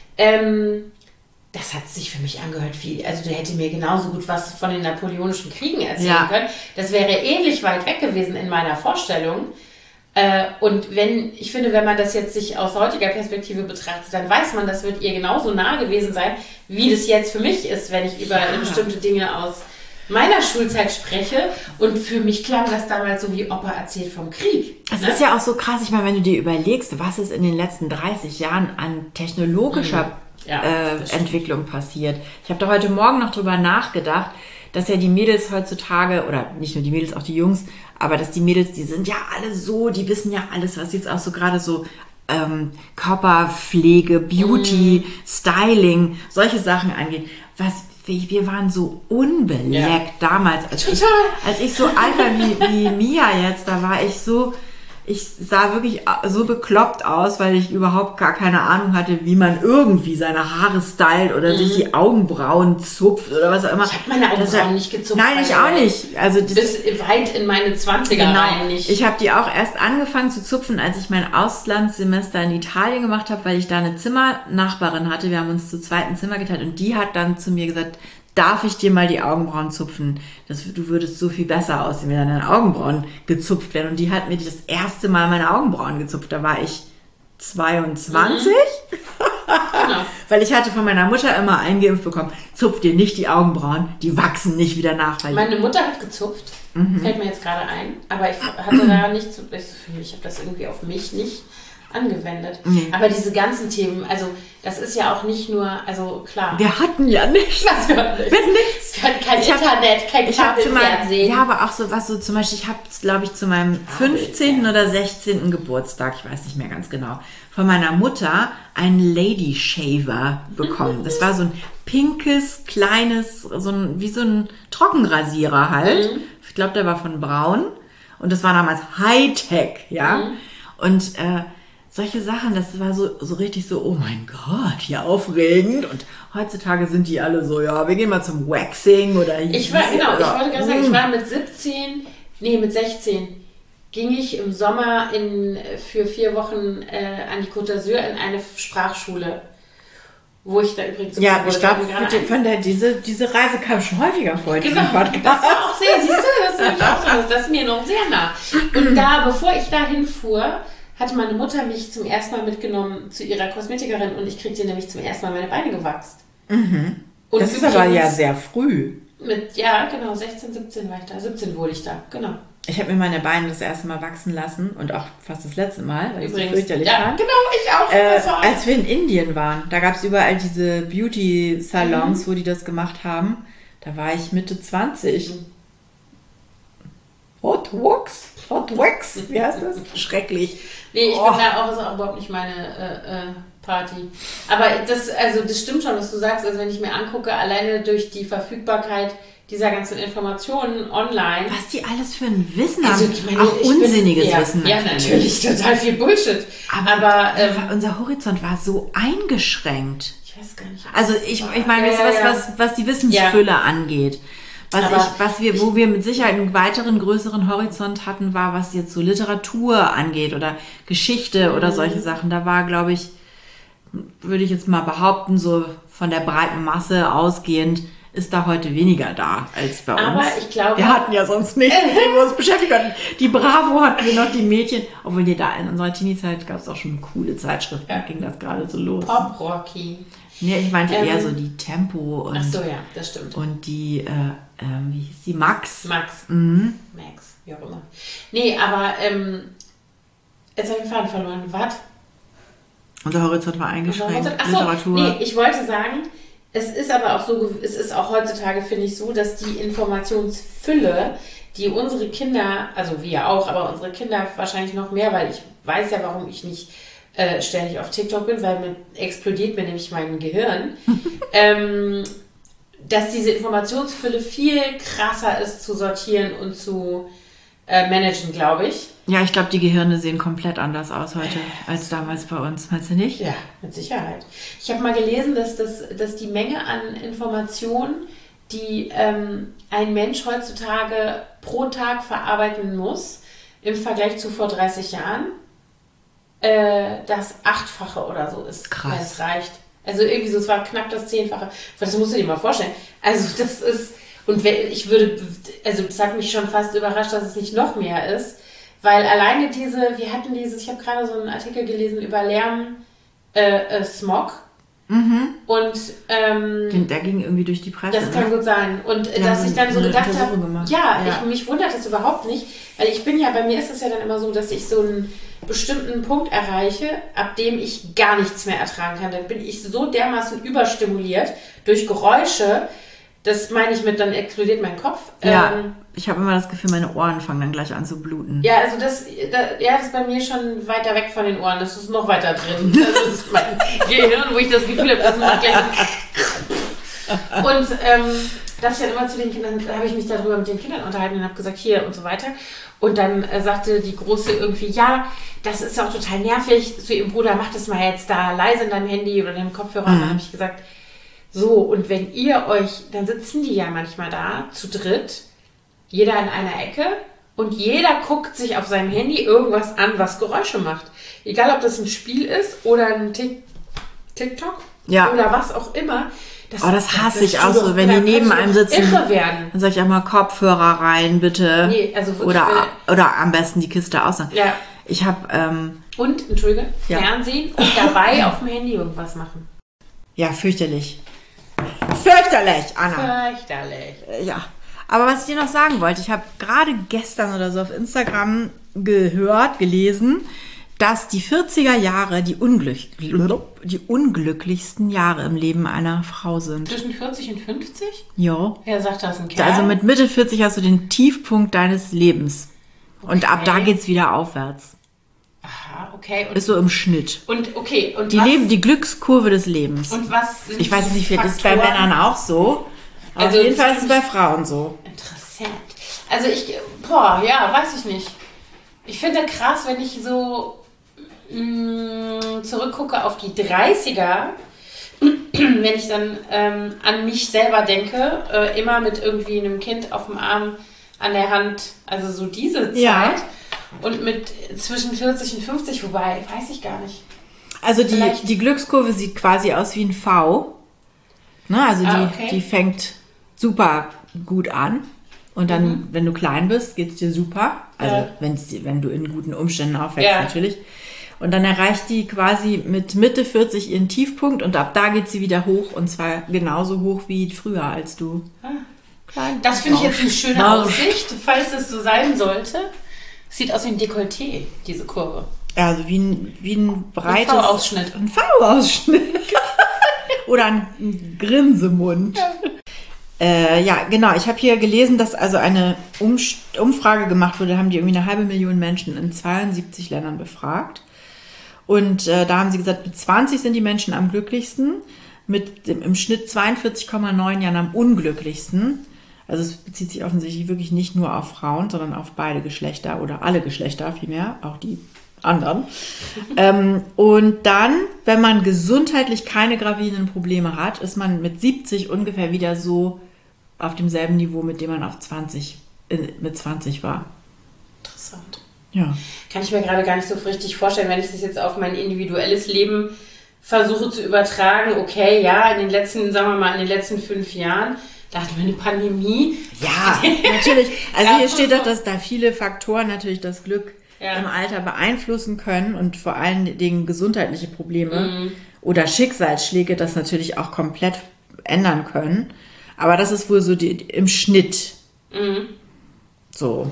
das hat sich für mich angehört wie, also der hätte mir genauso gut was von den napoleonischen Kriegen erzählen können. Das wäre ähnlich weit weg gewesen in meiner Vorstellung. Und ich finde, wenn man das jetzt sich aus heutiger Perspektive betrachtet, dann weiß man, das wird ihr genauso nah gewesen sein, wie das jetzt für mich ist, wenn ich über bestimmte Dinge aus meiner Schulzeit spreche. Und für mich klang das damals so wie Opa erzählt vom Krieg. Es ist ja auch so krass, ich meine, wenn du dir überlegst, was ist in den letzten 30 Jahren an technologischer Entwicklung passiert. Ich habe da heute Morgen noch drüber nachgedacht, dass ja die Mädels heutzutage, oder nicht nur die Mädels, auch die Jungs, aber dass die Mädels, die sind ja alle so, die wissen ja alles, was jetzt auch so gerade so Körperpflege, Beauty, Styling, solche Sachen angeht. Wir waren so unbeleckt damals. Als ich so alt war wie Mia jetzt, da war ich so... Ich sah wirklich so bekloppt aus, weil ich überhaupt gar keine Ahnung hatte, wie man irgendwie seine Haare stylt oder sich die Augenbrauen zupft oder was auch immer. Ich habe meine Augenbrauen nicht gezupft. Nein, ich auch nicht. Also bis weit in meine 20er rein nicht. Ich habe die auch erst angefangen zu zupfen, als ich mein Auslandssemester in Italien gemacht habe, weil ich da eine Zimmernachbarin hatte. Wir haben uns zu zweiten Zimmer geteilt und die hat dann zu mir gesagt, darf ich dir mal die Augenbrauen zupfen? Du würdest so viel besser aussehen, wenn deine Augenbrauen gezupft werden. Und die hat mir das erste Mal meine Augenbrauen gezupft. Da war ich 22. weil ich hatte von meiner Mutter immer eingeimpft bekommen, zupf dir nicht die Augenbrauen, die wachsen nicht wieder nach. Meine Mutter hat gezupft, fällt mir jetzt gerade ein, aber ich hatte da nicht so, ich habe das irgendwie auf mich nicht angewendet. Nee. Aber diese ganzen Themen, also das ist ja auch nicht nur, also klar. Wir hatten ja nichts. Was wir hatten nichts. Wir hatten kein Internet, kein Kabelfernsehen. Ja, aber auch so was so zum Beispiel, ich habe glaube ich zu meinem 15. oder 16. Geburtstag, ich weiß nicht mehr ganz genau, von meiner Mutter einen Lady Shaver bekommen. Das war so ein pinkes, kleines, wie so ein Trockenrasierer halt. Ich glaube, der war von Braun und das war damals Hightech, ja. Und solche Sachen, das war so richtig so, oh mein Gott, wie aufregend. Und heutzutage sind die alle so, ja, wir gehen mal zum Waxing oder hier. Ich wollte gerade sagen, ich war mit 16, ging ich im Sommer für 4 Wochen an die Côte d'Azur in eine Sprachschule. Wo ich da übrigens... Ja, ich glaube, diese Reise kam schon häufiger vor. Genau, das war auch sehr, siehst du, das ist mir noch sehr nah. Und bevor ich da hinfuhr, hatte meine Mutter mich zum ersten Mal mitgenommen zu ihrer Kosmetikerin und ich kriegte nämlich zum ersten Mal meine Beine gewachst. Mhm. Und das ist aber ja sehr früh. 16, 17 war ich da. 17 wurde ich da, genau. Ich habe mir meine Beine das erste Mal wachsen lassen und auch fast das letzte Mal, weil übrigens, ich so fürchterlich war. Genau, ich auch. Als wir in Indien waren, da gab es überall diese Beauty-Salons, wo die das gemacht haben. Da war ich Mitte 20. Hot Wax, wie heißt das? Schrecklich. Nee, ich bin da auch, ist auch überhaupt nicht meine Party. Aber das stimmt schon, was du sagst. Also wenn ich mir angucke, alleine durch die Verfügbarkeit dieser ganzen Informationen online. Was die alles für ein Wissen haben. Ich meine, auch unsinniges Wissen. Ja, natürlich, total viel Bullshit. Aber unser Horizont war so eingeschränkt. Ich weiß gar nicht. Also ich meine, was die Wissensfülle angeht. Wo wir mit Sicherheit einen weiteren, größeren Horizont hatten, war, was jetzt so Literatur angeht oder Geschichte oder solche Sachen. Da war, glaube ich, würde ich jetzt mal behaupten, so von der breiten Masse ausgehend, ist da heute weniger da als bei uns. Aber ich glaube... Wir hatten ja sonst nichts, mit dem wir uns beschäftigt hatten. Die Bravo hatten wir noch, die Mädchen. Obwohl da in unserer Teenie-Zeit gab es auch schon coole Zeitschriften. Da ging das gerade so los. Pop Rocky. Nee, ich meinte eher so die Tempo und... Ach so, ja, das stimmt. Und die, wie hieß die? Max. Max, wie auch immer. Nee, aber jetzt habe ich den Faden verloren. Was? Unser Horizont war eingeschränkt. Literatur. Nee, ich wollte sagen, es ist aber auch so, es ist auch heutzutage, finde ich, so, dass die Informationsfülle, die unsere Kinder, also wir auch, aber unsere Kinder wahrscheinlich noch mehr, weil ich weiß ja, warum ich nicht ständig auf TikTok bin, weil explodiert mir nämlich mein Gehirn, dass diese Informationsfülle viel krasser ist zu sortieren und zu managen, glaube ich. Ja, ich glaube, die Gehirne sehen komplett anders aus heute als damals bei uns. Meinst du nicht? Ja, mit Sicherheit. Ich habe mal gelesen, dass die Menge an Informationen, die ein Mensch heutzutage pro Tag verarbeiten muss, im Vergleich zu vor 30 Jahren, das 8-fache oder so ist, wenn es reicht. Also irgendwie so, es war knapp das 10-fache. Das musst du dir mal vorstellen. Also das ist, und das hat mich schon fast überrascht, dass es nicht noch mehr ist, weil alleine ich habe gerade so einen Artikel gelesen über Lärm, Smog. Und der ging irgendwie durch die Presse. Das kann gut sein. Und dass ich dann so gedacht habe, mich wundert das überhaupt nicht, weil bei mir ist es ja dann immer so, dass ich so einen bestimmten Punkt erreiche, ab dem ich gar nichts mehr ertragen kann. Dann bin ich so dermaßen überstimuliert durch Geräusche, das meine ich dann explodiert mein Kopf. Ja, ich habe immer das Gefühl, meine Ohren fangen dann gleich an zu bluten. Ja, also das ist bei mir schon weiter weg von den Ohren. Das ist noch weiter drin. Das ist mein Gehirn, wo ich das Gefühl habe, das macht gleich und dass ich dann immer zu den Kindern, da habe ich mich darüber mit den Kindern unterhalten und habe gesagt, hier und so weiter. Und dann sagte die Große irgendwie, ja, das ist auch total nervig. Zu ihrem Bruder, mach das mal jetzt da leise in deinem Handy oder in deinem Kopfhörer. Und dann habe ich gesagt, so, und wenn ihr dann sitzen die ja manchmal da, zu dritt, jeder in einer Ecke und jeder guckt sich auf seinem Handy irgendwas an, was Geräusche macht. Egal, ob das ein Spiel ist oder ein TikTok oder was auch immer. Das hasse ich auch so, wenn die neben einem sitzen. Dann sag ich auch mal Kopfhörer rein, bitte. Nee, also wirklich. Oder am besten die Kiste aussagen. Ja. Ich habe... Fernsehen und dabei auf dem Handy irgendwas machen. Ja, fürchterlich. Fürchterlich, Anna. Fürchterlich. Ja. Aber was ich dir noch sagen wollte, ich habe gerade gestern oder so auf Instagram gelesen, dass die 40er Jahre die unglücklichsten Jahre im Leben einer Frau sind. Zwischen 40 und 50? Ja. Wer sagt das, ein Kerl? Also mit Mitte 40 hast du den Tiefpunkt deines Lebens. Okay. Und ab da geht's wieder aufwärts. Aha, okay. Und ist so im Schnitt. Und okay, und die Glückskurve des Lebens. Und was sind ich weiß nicht, Faktoren? ist bei Männern auch so. Aber Also auf jeden Fall ist es bei Frauen so. Interessant. Also weiß ich nicht. Ich finde krass, wenn ich so zurückgucke auf die 30er, wenn ich dann an mich selber denke, immer mit irgendwie einem Kind auf dem Arm, an der Hand, also so diese Zeit. Ja. Und mit zwischen 40 und 50, wobei, weiß ich gar nicht. Also die Glückskurve sieht quasi aus wie ein V. Ne? Also die fängt super gut an. Und dann, wenn du klein bist, geht's dir super. Also wenn du in guten Umständen aufwächst natürlich. Und dann erreicht die quasi mit Mitte 40 ihren Tiefpunkt und ab da geht sie wieder hoch. Und zwar genauso hoch wie früher, als du klein Das finde ich jetzt eine schöne Aussicht, falls es so sein sollte. Sieht aus wie ein Dekolleté, diese Kurve. Ja, also wie ein breites... V-Ausschnitt. Ein V-Ausschnitt. Oder ein Grinsemund. Ja, genau. Ich habe hier gelesen, dass also eine Umfrage gemacht wurde. Da haben die irgendwie 500.000 Menschen in 72 Ländern befragt. Und da haben sie gesagt, mit 20 sind die Menschen am glücklichsten. Mit im Schnitt 42,9 Jahren am unglücklichsten. Also es bezieht sich offensichtlich wirklich nicht nur auf Frauen, sondern auf beide Geschlechter oder alle Geschlechter vielmehr, auch die anderen. Und dann, wenn man gesundheitlich keine gravierenden Probleme hat, ist man mit 70 ungefähr wieder so auf demselben Niveau, mit dem man mit 20 war. Interessant. Ja. Kann ich mir gerade gar nicht so richtig vorstellen, wenn ich das jetzt auf mein individuelles Leben versuche zu übertragen. Okay, ja, in den letzten 5 Jahren, da hatten wir eine Pandemie. Ja, natürlich. Also hier steht doch, dass da viele Faktoren natürlich das Glück im Alter beeinflussen können und vor allen Dingen gesundheitliche Probleme oder Schicksalsschläge das natürlich auch komplett ändern können. Aber das ist wohl so im Schnitt so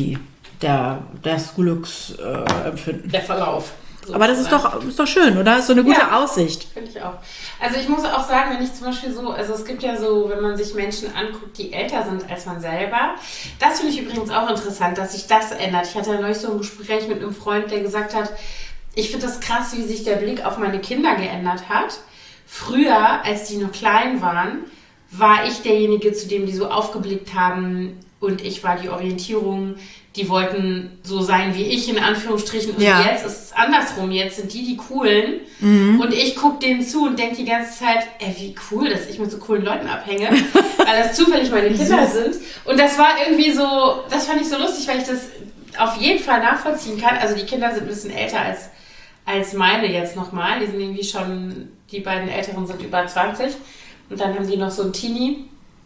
das Glücksempfinden. Der Verlauf. Aber das ist doch schön, oder? Ist so eine gute Aussicht. Finde ich auch. Also ich muss auch sagen, wenn ich zum Beispiel also es gibt ja so, wenn man sich Menschen anguckt, die älter sind als man selber. Das finde ich übrigens auch interessant, dass sich das ändert. Ich hatte ja neulich so ein Gespräch mit einem Freund, der gesagt hat, ich finde das krass, wie sich der Blick auf meine Kinder geändert hat. Früher, als die noch klein waren, war ich derjenige, zu dem die so aufgeblickt haben und ich war die Orientierung. Die wollten so sein wie ich, in Anführungsstrichen. Und jetzt ist es andersrum. Jetzt sind die Coolen. Und ich gucke denen zu und denke die ganze Zeit, wie cool, dass ich mit so coolen Leuten abhänge. Weil das zufällig meine Kinder sind. Und das war irgendwie so, das fand ich so lustig, weil ich das auf jeden Fall nachvollziehen kann. Also die Kinder sind ein bisschen älter als meine jetzt nochmal. Die sind irgendwie schon, die beiden Älteren sind über 20. Und dann haben die noch so einen Teenie.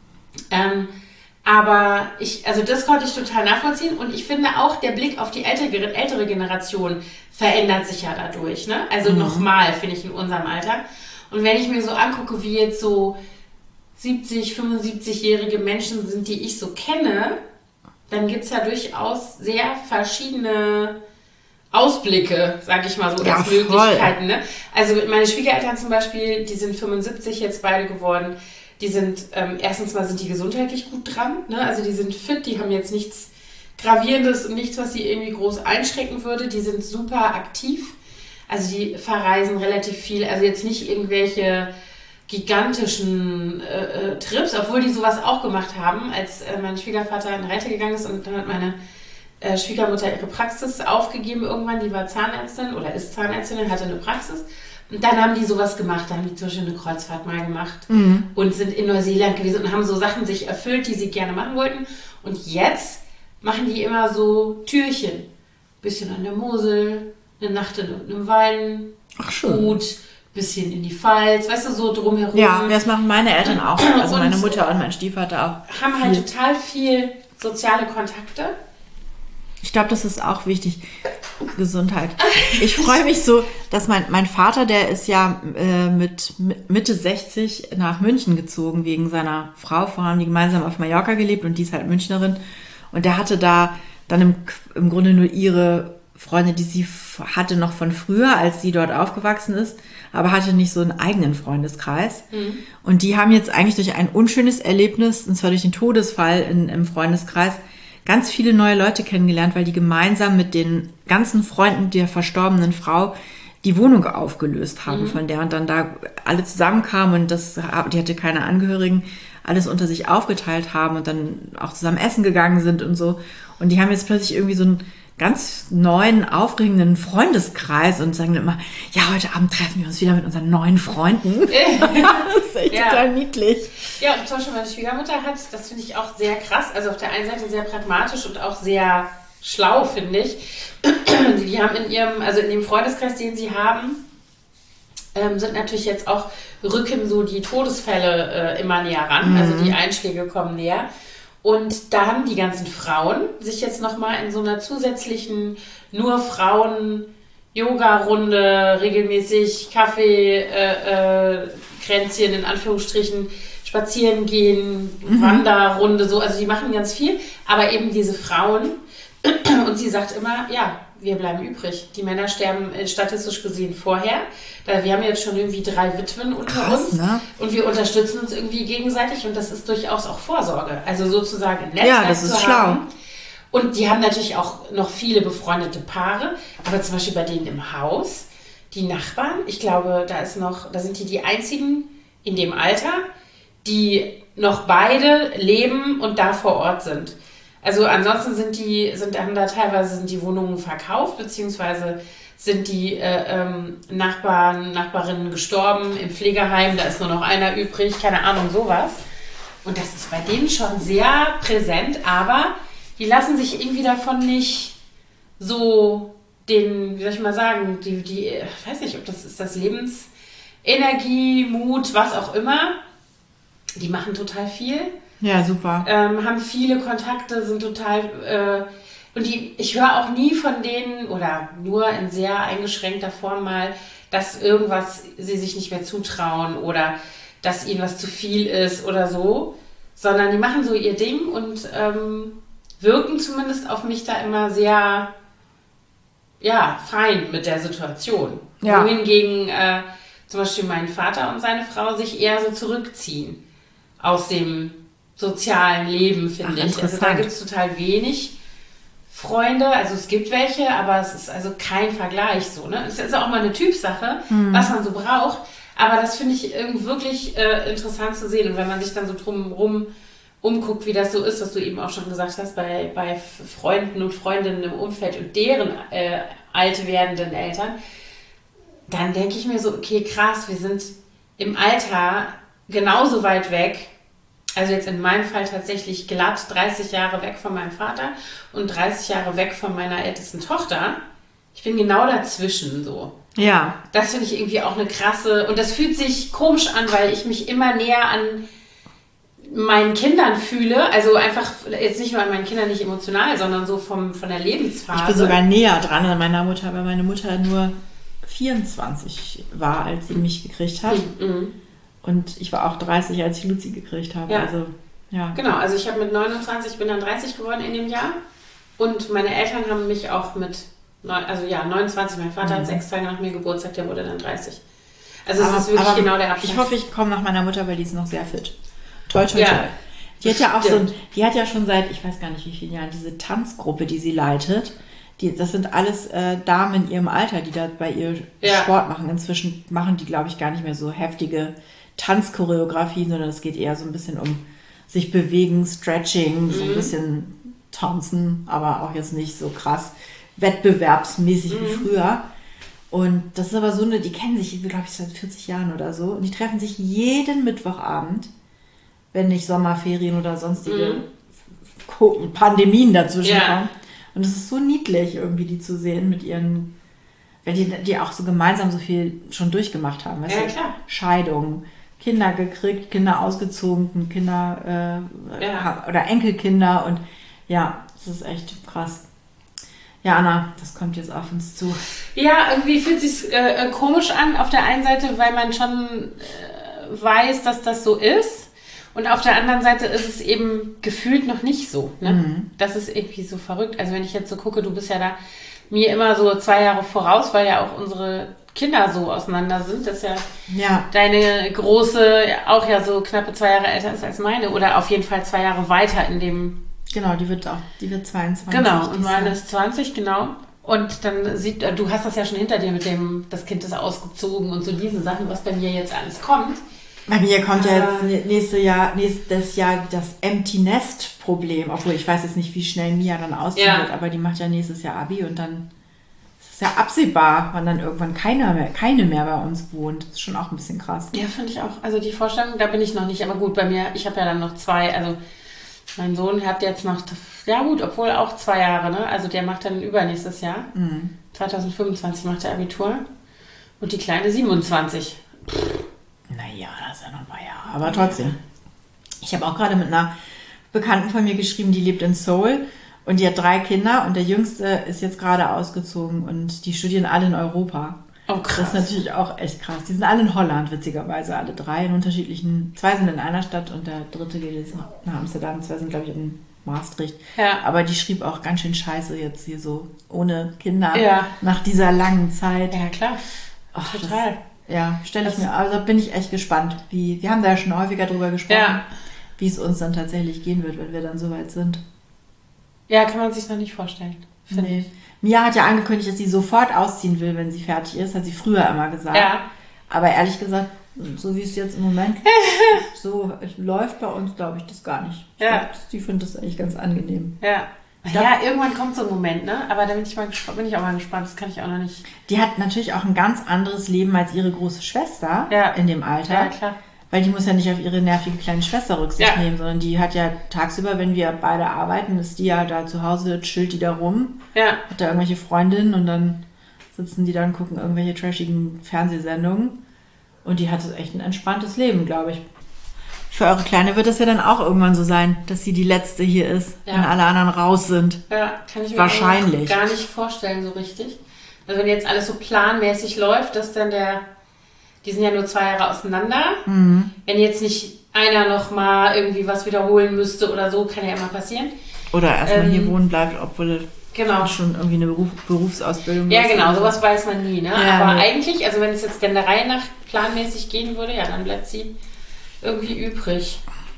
Aber das konnte ich total nachvollziehen und ich finde auch, der Blick auf die ältere Generation verändert sich ja dadurch, ne? Also nochmal, finde ich, in unserem Alter. Und wenn ich mir so angucke, wie jetzt so 70-, 75-jährige Menschen sind, die ich so kenne, dann gibt es ja durchaus sehr verschiedene Ausblicke, sag ich mal so, als Möglichkeiten, ne? Also meine Schwiegereltern zum Beispiel, die sind 75 jetzt beide geworden. Die sind, erstens mal sind die gesundheitlich gut dran, ne? Also die sind fit, die haben jetzt nichts Gravierendes und nichts, was sie irgendwie groß einschränken würde. Die sind super aktiv, also die verreisen relativ viel, also jetzt nicht irgendwelche gigantischen Trips, obwohl die sowas auch gemacht haben, als mein Schwiegervater in Rente gegangen ist und dann hat meine Schwiegermutter ihre Praxis aufgegeben irgendwann, die war Zahnärztin oder ist Zahnärztin, hatte eine Praxis. Und dann haben die sowas gemacht, da haben die zum Beispiel eine Kreuzfahrt mal gemacht und sind in Neuseeland gewesen und haben so Sachen sich erfüllt, die sie gerne machen wollten. Und jetzt machen die immer so Türchen. Bisschen an der Mosel, eine Nacht in irgendeinem Weingut, bisschen in die Pfalz, weißt du, so drumherum. Ja, das machen meine Eltern auch, also meine Mutter und mein Stiefvater auch. Haben halt total viel soziale Kontakte. Ich glaube, das ist auch wichtig. Gesundheit. Ich freue mich so, dass mein Vater, der ist ja mit Mitte 60 nach München gezogen wegen seiner Frau. Vorher haben die gemeinsam auf Mallorca gelebt und die ist halt Münchnerin. Und der hatte da dann im Grunde nur ihre Freunde, die sie hatte noch von früher, als sie dort aufgewachsen ist, aber hatte nicht so einen eigenen Freundeskreis. Mhm. Und die haben jetzt eigentlich durch ein unschönes Erlebnis, und zwar durch den Todesfall im Freundeskreis, ganz viele neue Leute kennengelernt, weil die gemeinsam mit den ganzen Freunden der verstorbenen Frau die Wohnung aufgelöst haben, von der und dann da alle zusammenkamen und die hatte keine Angehörigen, alles unter sich aufgeteilt haben und dann auch zusammen essen gegangen sind und so. Und die haben jetzt plötzlich irgendwie so einen ganz neuen, aufregenden Freundeskreis und sagen immer, ja, heute Abend treffen wir uns wieder mit unseren neuen Freunden. Das ist echt total niedlich. Ja, und zum Beispiel meine Schwiegermutter hat, das finde ich auch sehr krass, also auf der einen Seite sehr pragmatisch und auch sehr schlau, finde ich. Die haben in dem Freundeskreis, den sie haben, sind natürlich jetzt auch, rücken so die Todesfälle immer näher ran, also die Einschläge kommen näher. Und da haben die ganzen Frauen sich jetzt nochmal in so einer zusätzlichen nur Frauen-Yoga-Runde, regelmäßig Kaffee, Kränzchen in Anführungsstrichen, spazieren gehen, Wanderrunde, so. Also die machen ganz viel, aber eben diese Frauen. Und sie sagt immer, ja, wir bleiben übrig. Die Männer sterben statistisch gesehen vorher. Wir haben jetzt schon irgendwie 3 Witwen unter uns. Ne? Und wir unterstützen uns irgendwie gegenseitig. Und das ist durchaus auch Vorsorge. Also sozusagen ein Netzwerk das ist zu haben. Und die haben natürlich auch noch viele befreundete Paare. Aber zum Beispiel bei denen im Haus, die Nachbarn, ich glaube, da sind die einzigen in dem Alter, die noch beide leben und da vor Ort sind. Also ansonsten sind die Wohnungen verkauft, beziehungsweise sind die Nachbarinnen gestorben im Pflegeheim, da ist nur noch einer übrig, keine Ahnung, sowas. Und das ist bei denen schon sehr präsent, aber die lassen sich irgendwie davon nicht so wie soll ich mal sagen, ich weiß nicht, ob das ist das Lebensenergie, Mut, was auch immer. Die machen total viel. Ja, super. Haben viele Kontakte, sind total... und ich höre auch nie von denen, oder nur in sehr eingeschränkter Form mal, dass irgendwas sie sich nicht mehr zutrauen oder dass ihnen was zu viel ist oder so, sondern die machen so ihr Ding und wirken zumindest auf mich da immer sehr fein mit der Situation. Ja. Wohingegen zum Beispiel mein Vater und seine Frau sich eher so zurückziehen aus dem sozialen Leben, finde ich. Also da gibt es total wenig Freunde, also es gibt welche, aber es ist also kein Vergleich so, ne? Es ist auch mal eine Typsache, was man so braucht, aber das finde ich irgendwie wirklich interessant zu sehen und wenn man sich dann so drumherum umguckt, wie das so ist, was du eben auch schon gesagt hast, bei Freunden und Freundinnen im Umfeld und deren alt werdenden Eltern, dann denke ich mir so, okay, krass, wir sind im Alter genauso weit weg. Also jetzt in meinem Fall tatsächlich glatt 30 Jahre weg von meinem Vater und 30 Jahre weg von meiner ältesten Tochter. Ich bin genau dazwischen so. Ja. Das finde ich irgendwie auch eine krasse... Und das fühlt sich komisch an, weil ich mich immer näher an meinen Kindern fühle. Also einfach jetzt nicht nur an meinen Kindern, nicht emotional, sondern so von der Lebensphase. Ich bin sogar näher dran an meiner Mutter, weil meine Mutter nur 24 war, als sie mich gekriegt hat. Und ich war auch 30, als ich Luzi gekriegt habe. Ja. Also, ja. Genau, also ich habe mit 29, bin dann 30 geworden in dem Jahr. Und meine Eltern haben mich auch mit 29, mein Vater hat 6 Tage nach mir Geburtstag, der wurde dann 30. Also es ist wirklich genau der Abstand. Ich hoffe, ich komme nach meiner Mutter, weil die ist noch sehr fit. Toi, toi, toi. Die hat ja auch die hat ja schon seit, ich weiß gar nicht wie vielen Jahren, diese Tanzgruppe, die sie leitet. Das sind alles Damen in ihrem Alter, die da bei ihr Sport machen. Inzwischen machen die, glaube ich, gar nicht mehr so heftige Tanzchoreografien, sondern es geht eher so ein bisschen um sich bewegen, Stretching, so ein bisschen tanzen, aber auch jetzt nicht so krass wettbewerbsmäßig wie früher. Und das ist aber so die kennen sich, glaube ich, seit 40 Jahren oder so. Und die treffen sich jeden Mittwochabend, wenn nicht Sommerferien oder sonstige Pandemien dazwischen kommen. Und es ist so niedlich, irgendwie die zu sehen mit ihren, wenn die auch so gemeinsam so viel schon durchgemacht haben. Weißt du? Klar. Scheidung, Kinder gekriegt, Kinder ausgezogen, Kinder oder Enkelkinder und ja, das ist echt krass. Ja, Anna, das kommt jetzt auf uns zu. Ja, irgendwie fühlt es sich komisch an auf der einen Seite, weil man schon weiß, dass das so ist. Und auf der anderen Seite ist es eben gefühlt noch nicht so. Ne? Mhm. Das ist irgendwie so verrückt. Also wenn ich jetzt so gucke, du bist ja da mir immer so 2 Jahre voraus, weil ja auch unsere Kinder so auseinander sind. Das ist ja deine Große auch ja so knappe 2 Jahre älter ist als meine. Oder auf jeden Fall 2 Jahre weiter in dem... Genau, die wird 22. Genau, und meine ist 20, genau. Und dann du hast das ja schon hinter dir mit dem, das Kind ist ausgezogen und so diese Sachen, was bei mir jetzt alles kommt. Bei mir kommt ja jetzt nächstes Jahr das Empty Nest Problem, obwohl ich weiß jetzt nicht, wie schnell Mia dann ausziehen wird, aber die macht ja nächstes Jahr Abi und dann ist es ja absehbar, wann dann irgendwann keine mehr bei uns wohnt. Das ist schon auch ein bisschen krass. Ja, finde ich auch. Also die Vorstellung, da bin ich noch nicht, aber gut, bei mir, ich habe ja dann noch 2, also mein Sohn hat jetzt noch, ja gut, obwohl auch 2 Jahre, ne? Also der macht dann übernächstes Jahr. 2025 macht er Abitur und die Kleine 27. Naja, das ist ja noch ein paar Jahre. Aber trotzdem. Ich habe auch gerade mit einer Bekannten von mir geschrieben, die lebt in Seoul und die hat 3 Kinder und der Jüngste ist jetzt gerade ausgezogen und die studieren alle in Europa. Oh, krass. Das ist natürlich auch echt krass. Die sind alle in Holland, witzigerweise, alle 3 in unterschiedlichen. 2 sind in einer Stadt und der 3. geht jetzt nach Amsterdam. 2 sind, glaube ich, in Maastricht. Ja. Aber die schrieb auch ganz schön scheiße jetzt hier so ohne Kinder nach dieser langen Zeit. Ja, klar. Total. Stelle ich mir, also bin ich echt gespannt. Wir haben da ja schon häufiger drüber gesprochen, wie es uns dann tatsächlich gehen wird, wenn wir dann soweit sind. Ja, kann man sich noch nicht vorstellen. Nee. Mia hat ja angekündigt, dass sie sofort ausziehen will, wenn sie fertig ist. Hat sie früher immer gesagt. Ja. Aber ehrlich gesagt, so wie es jetzt im Moment so läuft bei uns, glaube ich das gar nicht. Die findet das eigentlich ganz angenehm. Ja. Irgendwann kommt so ein Moment, ne? Aber da bin ich auch mal gespannt. Das kann ich auch noch nicht. Die hat natürlich auch ein ganz anderes Leben als ihre große Schwester in dem Alter. Ja, klar. Weil die muss ja nicht auf ihre nervige kleine Schwester Rücksicht nehmen, sondern die hat ja tagsüber, wenn wir beide arbeiten, ist die ja da zu Hause, chillt die da rum, hat da irgendwelche Freundinnen und dann sitzen die da und gucken irgendwelche trashigen Fernsehsendungen. Und die hat echt ein entspanntes Leben, glaube ich. Für eure Kleine wird das ja dann auch irgendwann so sein, dass sie die Letzte hier ist, wenn alle anderen raus sind. Ja, kann ich mir wahrscheinlich gar nicht vorstellen so richtig. Also wenn jetzt alles so planmäßig läuft, dass dann die sind ja nur 2 Jahre auseinander. Mhm. Wenn jetzt nicht einer noch mal irgendwie was wiederholen müsste oder so, kann ja immer passieren. Oder erstmal hier wohnen bleibt, obwohl schon irgendwie eine Berufsausbildung ist. Ja, genau, sowas weiß man nie. Ne? Ja, aber eigentlich, also wenn es jetzt denn der Reihe nach planmäßig gehen würde, dann bleibt sie irgendwie übrig.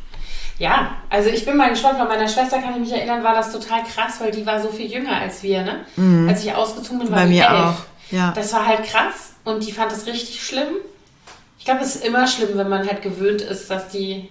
Ja, also ich bin mal gespannt. Bei meiner Schwester, kann ich mich erinnern, war das total krass, weil die war so viel jünger als wir. Ne? Mhm. Als ich ausgezogen bin, war die 11. Auch. Ja. Das war halt krass und die fand das richtig schlimm. Ich glaube, es ist immer schlimm, wenn man halt gewöhnt ist, dass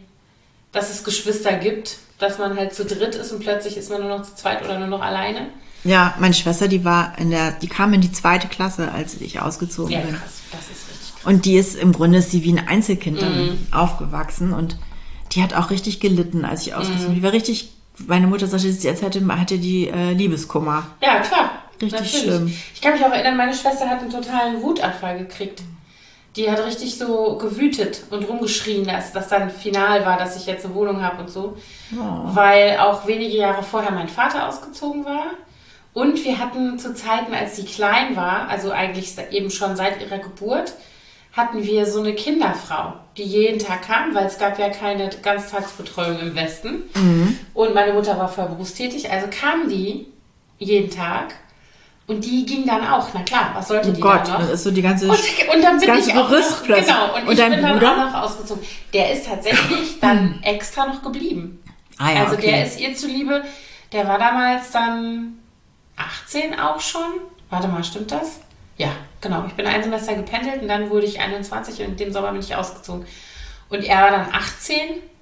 es Geschwister gibt, dass man halt zu dritt ist und plötzlich ist man nur noch zu zweit oder nur noch alleine. Ja, meine Schwester, die kam in die 2. Klasse, als ich ausgezogen bin. Ja, krass, das ist richtig krass. Und die ist im Grunde wie ein Einzelkind dann aufgewachsen und die hat auch richtig gelitten, als ich ausgezogen bin. Die war richtig, meine Mutter sagte, als hätte die Liebeskummer. Ja, klar. Richtig schlimm. Ich kann mich auch erinnern, meine Schwester hat einen totalen Wutanfall gekriegt. Die hat richtig so gewütet und rumgeschrien, dass das dann final war, dass ich jetzt eine Wohnung habe und so. Oh. Weil auch wenige Jahre vorher mein Vater ausgezogen war. Und wir hatten zu Zeiten, als sie klein war, also eigentlich eben schon seit ihrer Geburt, hatten wir so eine Kinderfrau, die jeden Tag kam, weil es gab ja keine Ganztagsbetreuung im Westen. Mhm. Und meine Mutter war voll berufstätig, also kam die jeden Tag. Und die ging dann auch, na klar, was sollte die dann noch? Das ist so die ganze und dann bin ich auch noch, genau, und ich bin dann auch noch ausgezogen. Der ist tatsächlich dann extra noch geblieben. Also der ist ihr zuliebe, der war damals dann 18 auch schon. Warte mal, stimmt das? Ja, genau. Ich bin ein Semester gependelt und dann wurde ich 21 und in dem Sommer bin ich ausgezogen. Und er war dann 18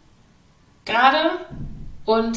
gerade und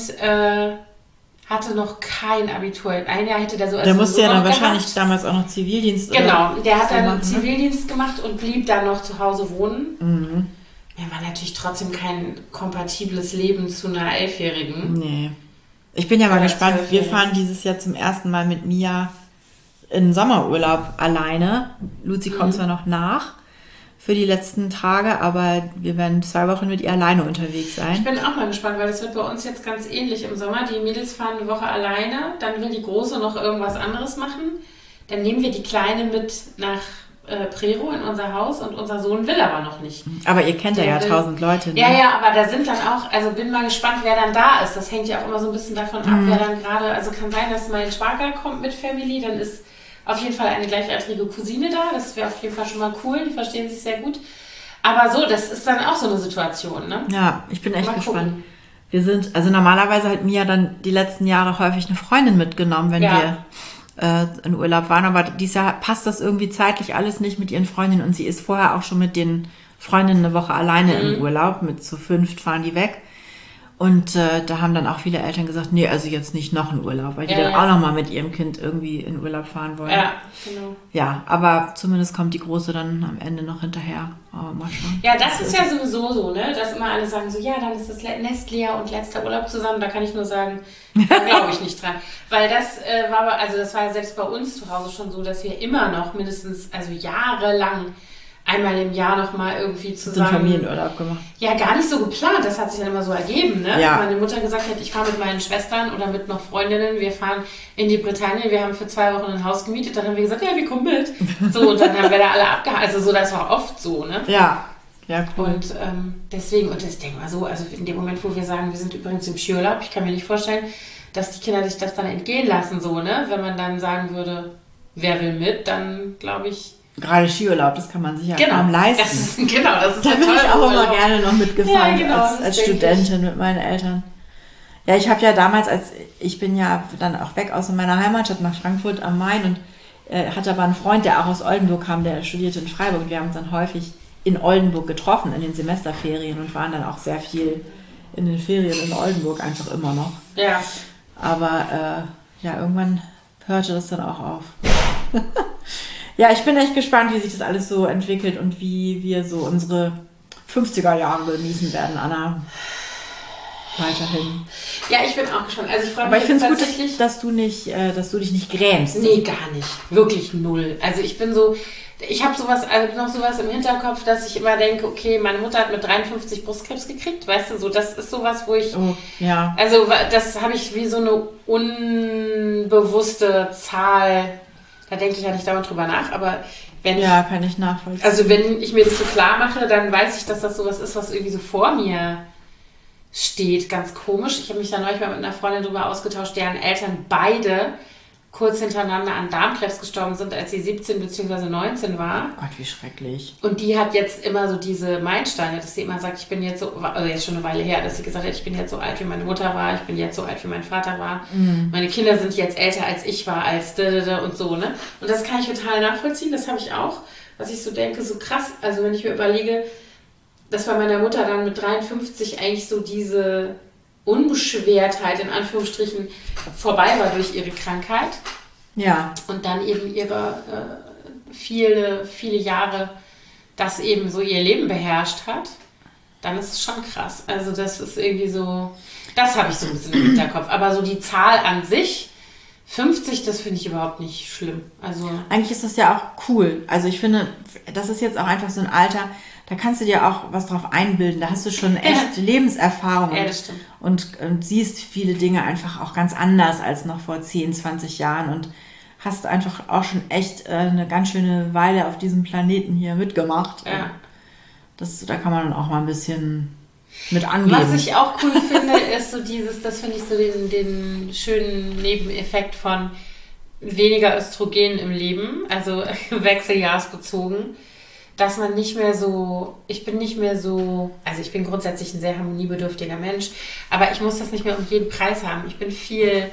hatte noch kein Abitur. Ein Jahr hätte der so... Der musste ja dann wahrscheinlich damals auch noch Zivildienst Genau, der hat dann Zivildienst gemacht und blieb dann noch zu Hause wohnen. Mhm. Ja, war natürlich trotzdem kein kompatibles Leben zu einer 11-Jährigen. Nee. Ich bin ja mal gespannt. Wir fahren dieses Jahr zum ersten Mal mit Mia in Sommerurlaub alleine. Luzi kommt zwar noch nach für die letzten Tage, aber wir werden 2 Wochen mit ihr alleine unterwegs sein. Ich bin auch mal gespannt, weil das wird bei uns jetzt ganz ähnlich im Sommer. Die Mädels fahren eine Woche alleine, dann will die Große noch irgendwas anderes machen. Dann nehmen wir die Kleine mit nach Prero in unser Haus und unser Sohn will aber noch nicht. Aber ihr kennt ja 1000 Leute. Ne? Ja, aber da sind dann auch, also bin mal gespannt, wer dann da ist. Das hängt ja auch immer so ein bisschen davon ab, wer dann gerade, also kann sein, dass mein Schwager kommt mit Family, dann ist auf jeden Fall eine gleichaltrige Cousine da. Das wäre auf jeden Fall schon mal cool. Die verstehen sich sehr gut. Aber so, das ist dann auch so eine Situation, ne? Ja, ich bin echt gespannt. Wir sind, also normalerweise hat Mia dann die letzten Jahre häufig eine Freundin mitgenommen, wenn wir in Urlaub waren. Aber dieses Jahr passt das irgendwie zeitlich alles nicht mit ihren Freundinnen. Und sie ist vorher auch schon mit den Freundinnen eine Woche alleine im Urlaub. Mit zu 5 fahren die weg. Und da haben dann auch viele Eltern gesagt, nee, also jetzt nicht noch einen Urlaub, weil die dann auch nochmal mit ihrem Kind irgendwie in Urlaub fahren wollen. Ja, genau. Ja, aber zumindest kommt die Große dann am Ende noch hinterher. Aber mal schauen. Ja, das ist ja sowieso so, ne? Dass immer alle sagen so, ja, dann ist das Nest leer und letzter Urlaub zusammen. Da kann ich nur sagen, da glaube ich nicht dran. Weil das das war ja selbst bei uns zu Hause schon so, dass wir immer noch mindestens, also jahrelang einmal im Jahr nochmal irgendwie zusammen... Den Familienurlaub gemacht. Ja, gar nicht so geplant. Das hat sich dann immer so ergeben, ne? Ja. Meine Mutter gesagt hat, ich fahre mit meinen Schwestern oder mit noch Freundinnen, wir fahren in die Bretagne, wir haben für 2 Wochen ein Haus gemietet, dann haben wir gesagt, ja, wir kommen mit. So, und dann haben wir da alle abgehalten. Also so, das war oft so, ne? Ja, cool. Und deswegen, und ich denke mal so, also in dem Moment, wo wir sagen, wir sind übrigens im Skiurlaub, ich kann mir nicht vorstellen, dass die Kinder sich das dann entgehen lassen, so, ne? Wenn man dann sagen würde, wer will mit, dann glaube ich... Gerade Skiurlaub, das kann man sich ja kaum leisten. Das ist da bin ich auch immer gerne noch mitgefahren, als Studentin mit meinen Eltern. Ja, ich habe ja damals, ich bin ja dann auch weg aus meiner Heimatstadt nach Frankfurt am Main und hatte aber einen Freund, der auch aus Oldenburg kam, der studierte in Freiburg. Und wir haben uns dann häufig in Oldenburg getroffen in den Semesterferien und waren dann auch sehr viel in den Ferien in Oldenburg einfach immer noch. Ja. Aber irgendwann hörte das dann auch auf. Ja, ich bin echt gespannt, wie sich das alles so entwickelt und wie wir so unsere 50er Jahre genießen werden, Anna. Weiterhin. Ja, ich bin auch gespannt. Also ich freue mich. Aber ich finde es gut, dass du dich nicht grämst. Nee, gar nicht. Wirklich null. Also ich bin so, ich habe noch sowas im Hinterkopf, dass ich immer denke, okay, meine Mutter hat mit 53 Brustkrebs gekriegt, weißt du, so, das ist sowas, wo ich, also das habe ich wie so eine unbewusste Zahl. Da denke ich ja nicht dauernd drüber nach, aber kann ich nachvollziehen. Also wenn ich mir das so klar mache, dann weiß ich, dass das sowas ist, was irgendwie so vor mir steht. Ganz komisch. Ich habe mich da neulich mal mit einer Freundin drüber ausgetauscht, deren Eltern beide kurz hintereinander an Darmkrebs gestorben sind, als sie 17 bzw. 19 war. Oh Gott, wie schrecklich. Und die hat jetzt immer so diese Meilensteine, dass sie immer sagt, ich bin jetzt so, also jetzt schon eine Weile her, dass sie gesagt hat, ich bin jetzt so alt, wie meine Mutter war, ich bin jetzt so alt, wie mein Vater war. Meine Kinder sind jetzt älter, als ich war, als und so, ne? Und das kann ich total nachvollziehen, das habe ich auch, was ich so denke, so krass, also wenn ich mir überlege, dass bei meiner Mutter dann mit 53 eigentlich so diese Unbeschwertheit in Anführungsstrichen vorbei war durch ihre Krankheit. Ja. Und dann eben ihre viele, viele Jahre das eben so ihr Leben beherrscht hat, dann ist es schon krass. Also das ist irgendwie so, das habe ich so ein bisschen im Hinterkopf. Aber so die Zahl an sich, 50, das finde ich überhaupt nicht schlimm. Also eigentlich ist das ja auch cool. Also ich finde, das ist jetzt auch einfach so ein Alter, da kannst du dir auch was drauf einbilden. Da hast du schon echt Lebenserfahrung und siehst viele Dinge einfach auch ganz anders als noch vor 10, 20 Jahren und hast einfach auch schon echt eine ganz schöne Weile auf diesem Planeten hier mitgemacht. Ja. Da kann man dann auch mal ein bisschen mit angeben. Was ich auch cool finde, ist so das finde ich so den schönen Nebeneffekt von weniger Östrogen im Leben, also wechseljahrsbezogen, dass man nicht mehr so, ich bin grundsätzlich ein sehr harmoniebedürftiger Mensch, aber ich muss das nicht mehr um jeden Preis haben. Ich bin viel...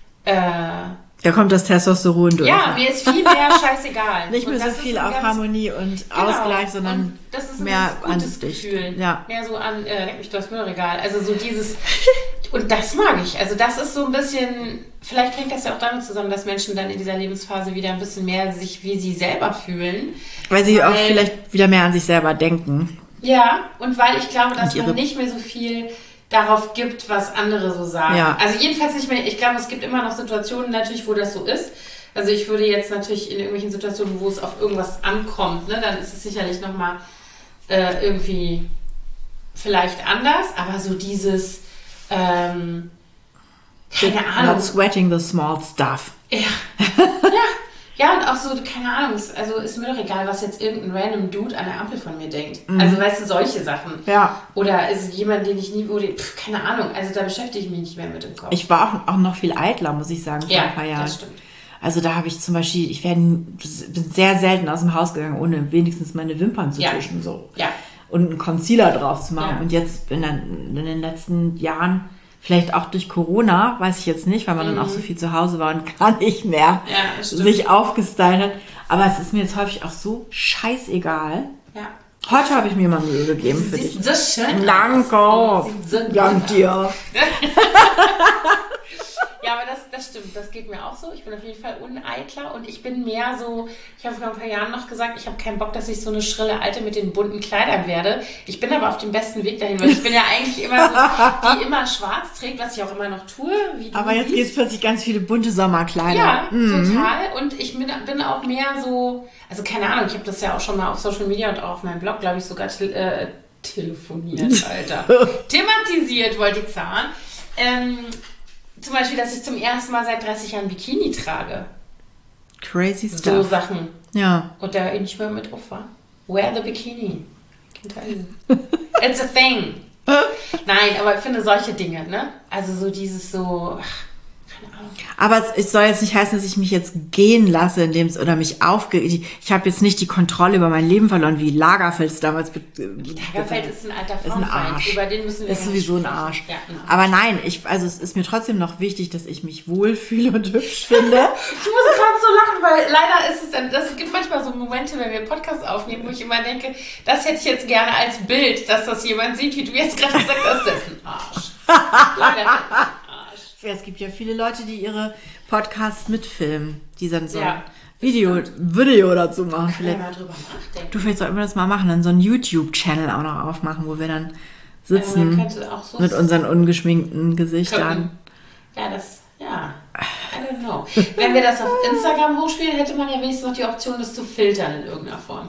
Da kommt das Testosteron durch. Ja, mir ist viel mehr scheißegal. Nicht mehr so viel auf Harmonie und Ausgleich, sondern das ist mehr ein gutes Gefühl. Ja. Mehr so an, leck mich durchs Müllregal. Also so dieses, und das mag ich. Also das ist so ein bisschen, vielleicht hängt das ja auch damit zusammen, dass Menschen dann in dieser Lebensphase wieder ein bisschen mehr sich wie sie selber fühlen. Weil sie auch vielleicht wieder mehr an sich selber denken. Ja, und weil ich glaube, dass man nicht mehr so viel darauf gibt, was andere so sagen. Ja. Also jedenfalls nicht mehr, ich glaube, es gibt immer noch Situationen natürlich, wo das so ist. Also ich würde jetzt natürlich in irgendwelchen Situationen, wo es auf irgendwas ankommt, ne, dann ist es sicherlich nochmal irgendwie vielleicht anders, aber so dieses, keine Ahnung. Not sweating the small stuff. Ja, und auch so, keine Ahnung, also ist mir doch egal, was jetzt irgendein random Dude an der Ampel von mir denkt. Also, weißt du, solche Sachen. Ja. Oder ist jemand, den ich nie, keine Ahnung, also da beschäftige ich mich nicht mehr mit dem Kopf. Ich war auch noch viel eitler, muss ich sagen, vor ein paar Jahren. Das stimmt. Also da habe ich zum Beispiel, bin sehr selten aus dem Haus gegangen, ohne wenigstens meine Wimpern zu tuschen. So. Ja. Und einen Concealer drauf zu machen. Ja. Und jetzt in den letzten Jahren, vielleicht auch durch Corona, weiß ich jetzt nicht, weil man dann auch so viel zu Hause war und gar nicht mehr sich aufgestylt hat. Aber es ist mir jetzt häufig auch so scheißegal. Ja. Heute habe ich mir mal Mühe gegeben für dich. So schön. Danke. Dank dir. Ja, aber das stimmt, das geht mir auch so. Ich bin auf jeden Fall uneitler und ich bin mehr so, ich habe vor ein paar Jahren noch gesagt, ich habe keinen Bock, dass ich so eine schrille Alte mit den bunten Kleidern werde. Ich bin aber auf dem besten Weg dahin, weil ich bin ja eigentlich immer so, die immer schwarz trägt, was ich auch immer noch tue. Wie du aber jetzt gibt es plötzlich ganz viele bunte Sommerkleider. Ja, total. Und ich bin auch mehr so, also keine Ahnung, ich habe das ja auch schon mal auf Social Media und auch auf meinem Blog, glaube ich, sogar telefoniert, Alter. Thematisiert, wollte ich sagen. Zum Beispiel, dass ich zum ersten Mal seit 30 Jahren Bikini trage. Crazy stuff. So Sachen. Ja. Und da nicht mehr mit drauf war. Wear the bikini. It's a thing. Nein, aber ich finde solche Dinge, ne? Also so dieses so... keine Ahnung. Aber es soll jetzt nicht heißen, dass ich mich jetzt gehen lasse, oder mich ich habe jetzt nicht die Kontrolle über mein Leben verloren, wie Lagerfeld es damals Lagerfeld ist ein alter Frauenfeind. Ist ein Arsch. Über den müssen wir ist sowieso ein Arsch. Ja, aber nein, also es ist mir trotzdem noch wichtig, dass ich mich wohlfühle und hübsch finde. Ich muss gerade so lachen, weil leider ist es dann, das gibt manchmal so Momente, wenn wir Podcasts aufnehmen, wo ich immer denke, das hätte ich jetzt gerne als Bild, dass das jemand sieht, wie du jetzt gerade gesagt hast, das ist ein Arsch. Lagerfeld. Es gibt ja viele Leute, die ihre Podcasts mitfilmen, die dann so ein Video dazu machen. Vielleicht mal drüber nachdenken. Vielleicht sollten wir das mal machen, dann so einen YouTube-Channel auch noch aufmachen, wo wir dann sitzen so mit unseren ungeschminkten Gesichtern. I don't know. Wenn wir das auf Instagram hochspielen, hätte man ja wenigstens noch die Option, das zu filtern in irgendeiner Form.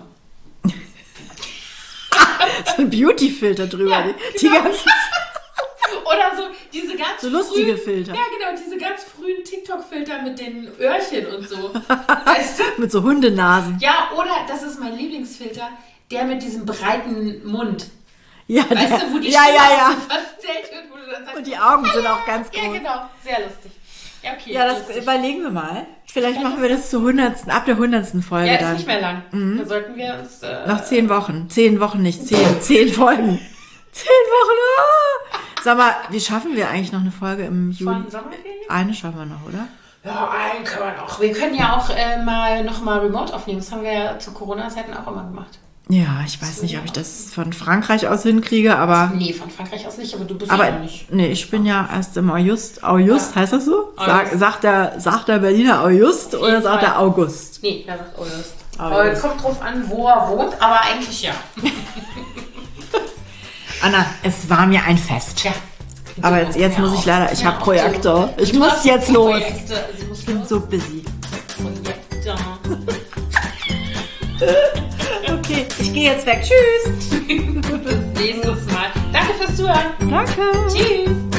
So ein Beauty-Filter drüber. Ja, die ganzen oder so diese ganz so lustige Filter. Ja, genau, diese ganz frühen TikTok-Filter mit den Öhrchen und so. Weißt du? Mit so Hundenasen. Ja, oder, das ist mein Lieblingsfilter, der mit diesem breiten Mund. Ja, weißt du, wo die Stimme so verstellt wird, wo du dann sagst, und die Augen sind auch ganz groß. Ja, genau, sehr lustig. Ja, okay. Ja, das überlegen wir mal. Vielleicht machen wir das ab der 100. Folge dann. Ja, ist nicht mehr lang. Da sollten wir uns... noch 10 Wochen. 10 Wochen nicht, 10 Folgen. 10 Wochen, Sag mal, wie schaffen wir eigentlich noch eine Folge im Juli? Von Sommerferien? Eine schaffen wir noch, oder? Ja, einen können wir noch. Wir können ja auch noch mal remote aufnehmen. Das haben wir ja zu Corona-Zeiten auch immer gemacht. Ja, ich weiß nicht, ob ich das von Frankreich aus hinkriege, aber... Nee, von Frankreich aus nicht, aber du bist ja nicht. Nee, ich bin ja erst im August, heißt das so? Sagt der Berliner August oder sagt er August? Nee, der sagt August. Aber kommt drauf an, wo er wohnt, aber eigentlich ja. Anna, es war mir ein Fest. Ja. Aber jetzt muss ich leider, ich habe Projekte. Ich muss jetzt los. Ich bin so busy. Projekte. Okay, ich gehe jetzt weg. Tschüss. Bis nächstes Mal. Danke fürs Zuhören. Danke. Tschüss.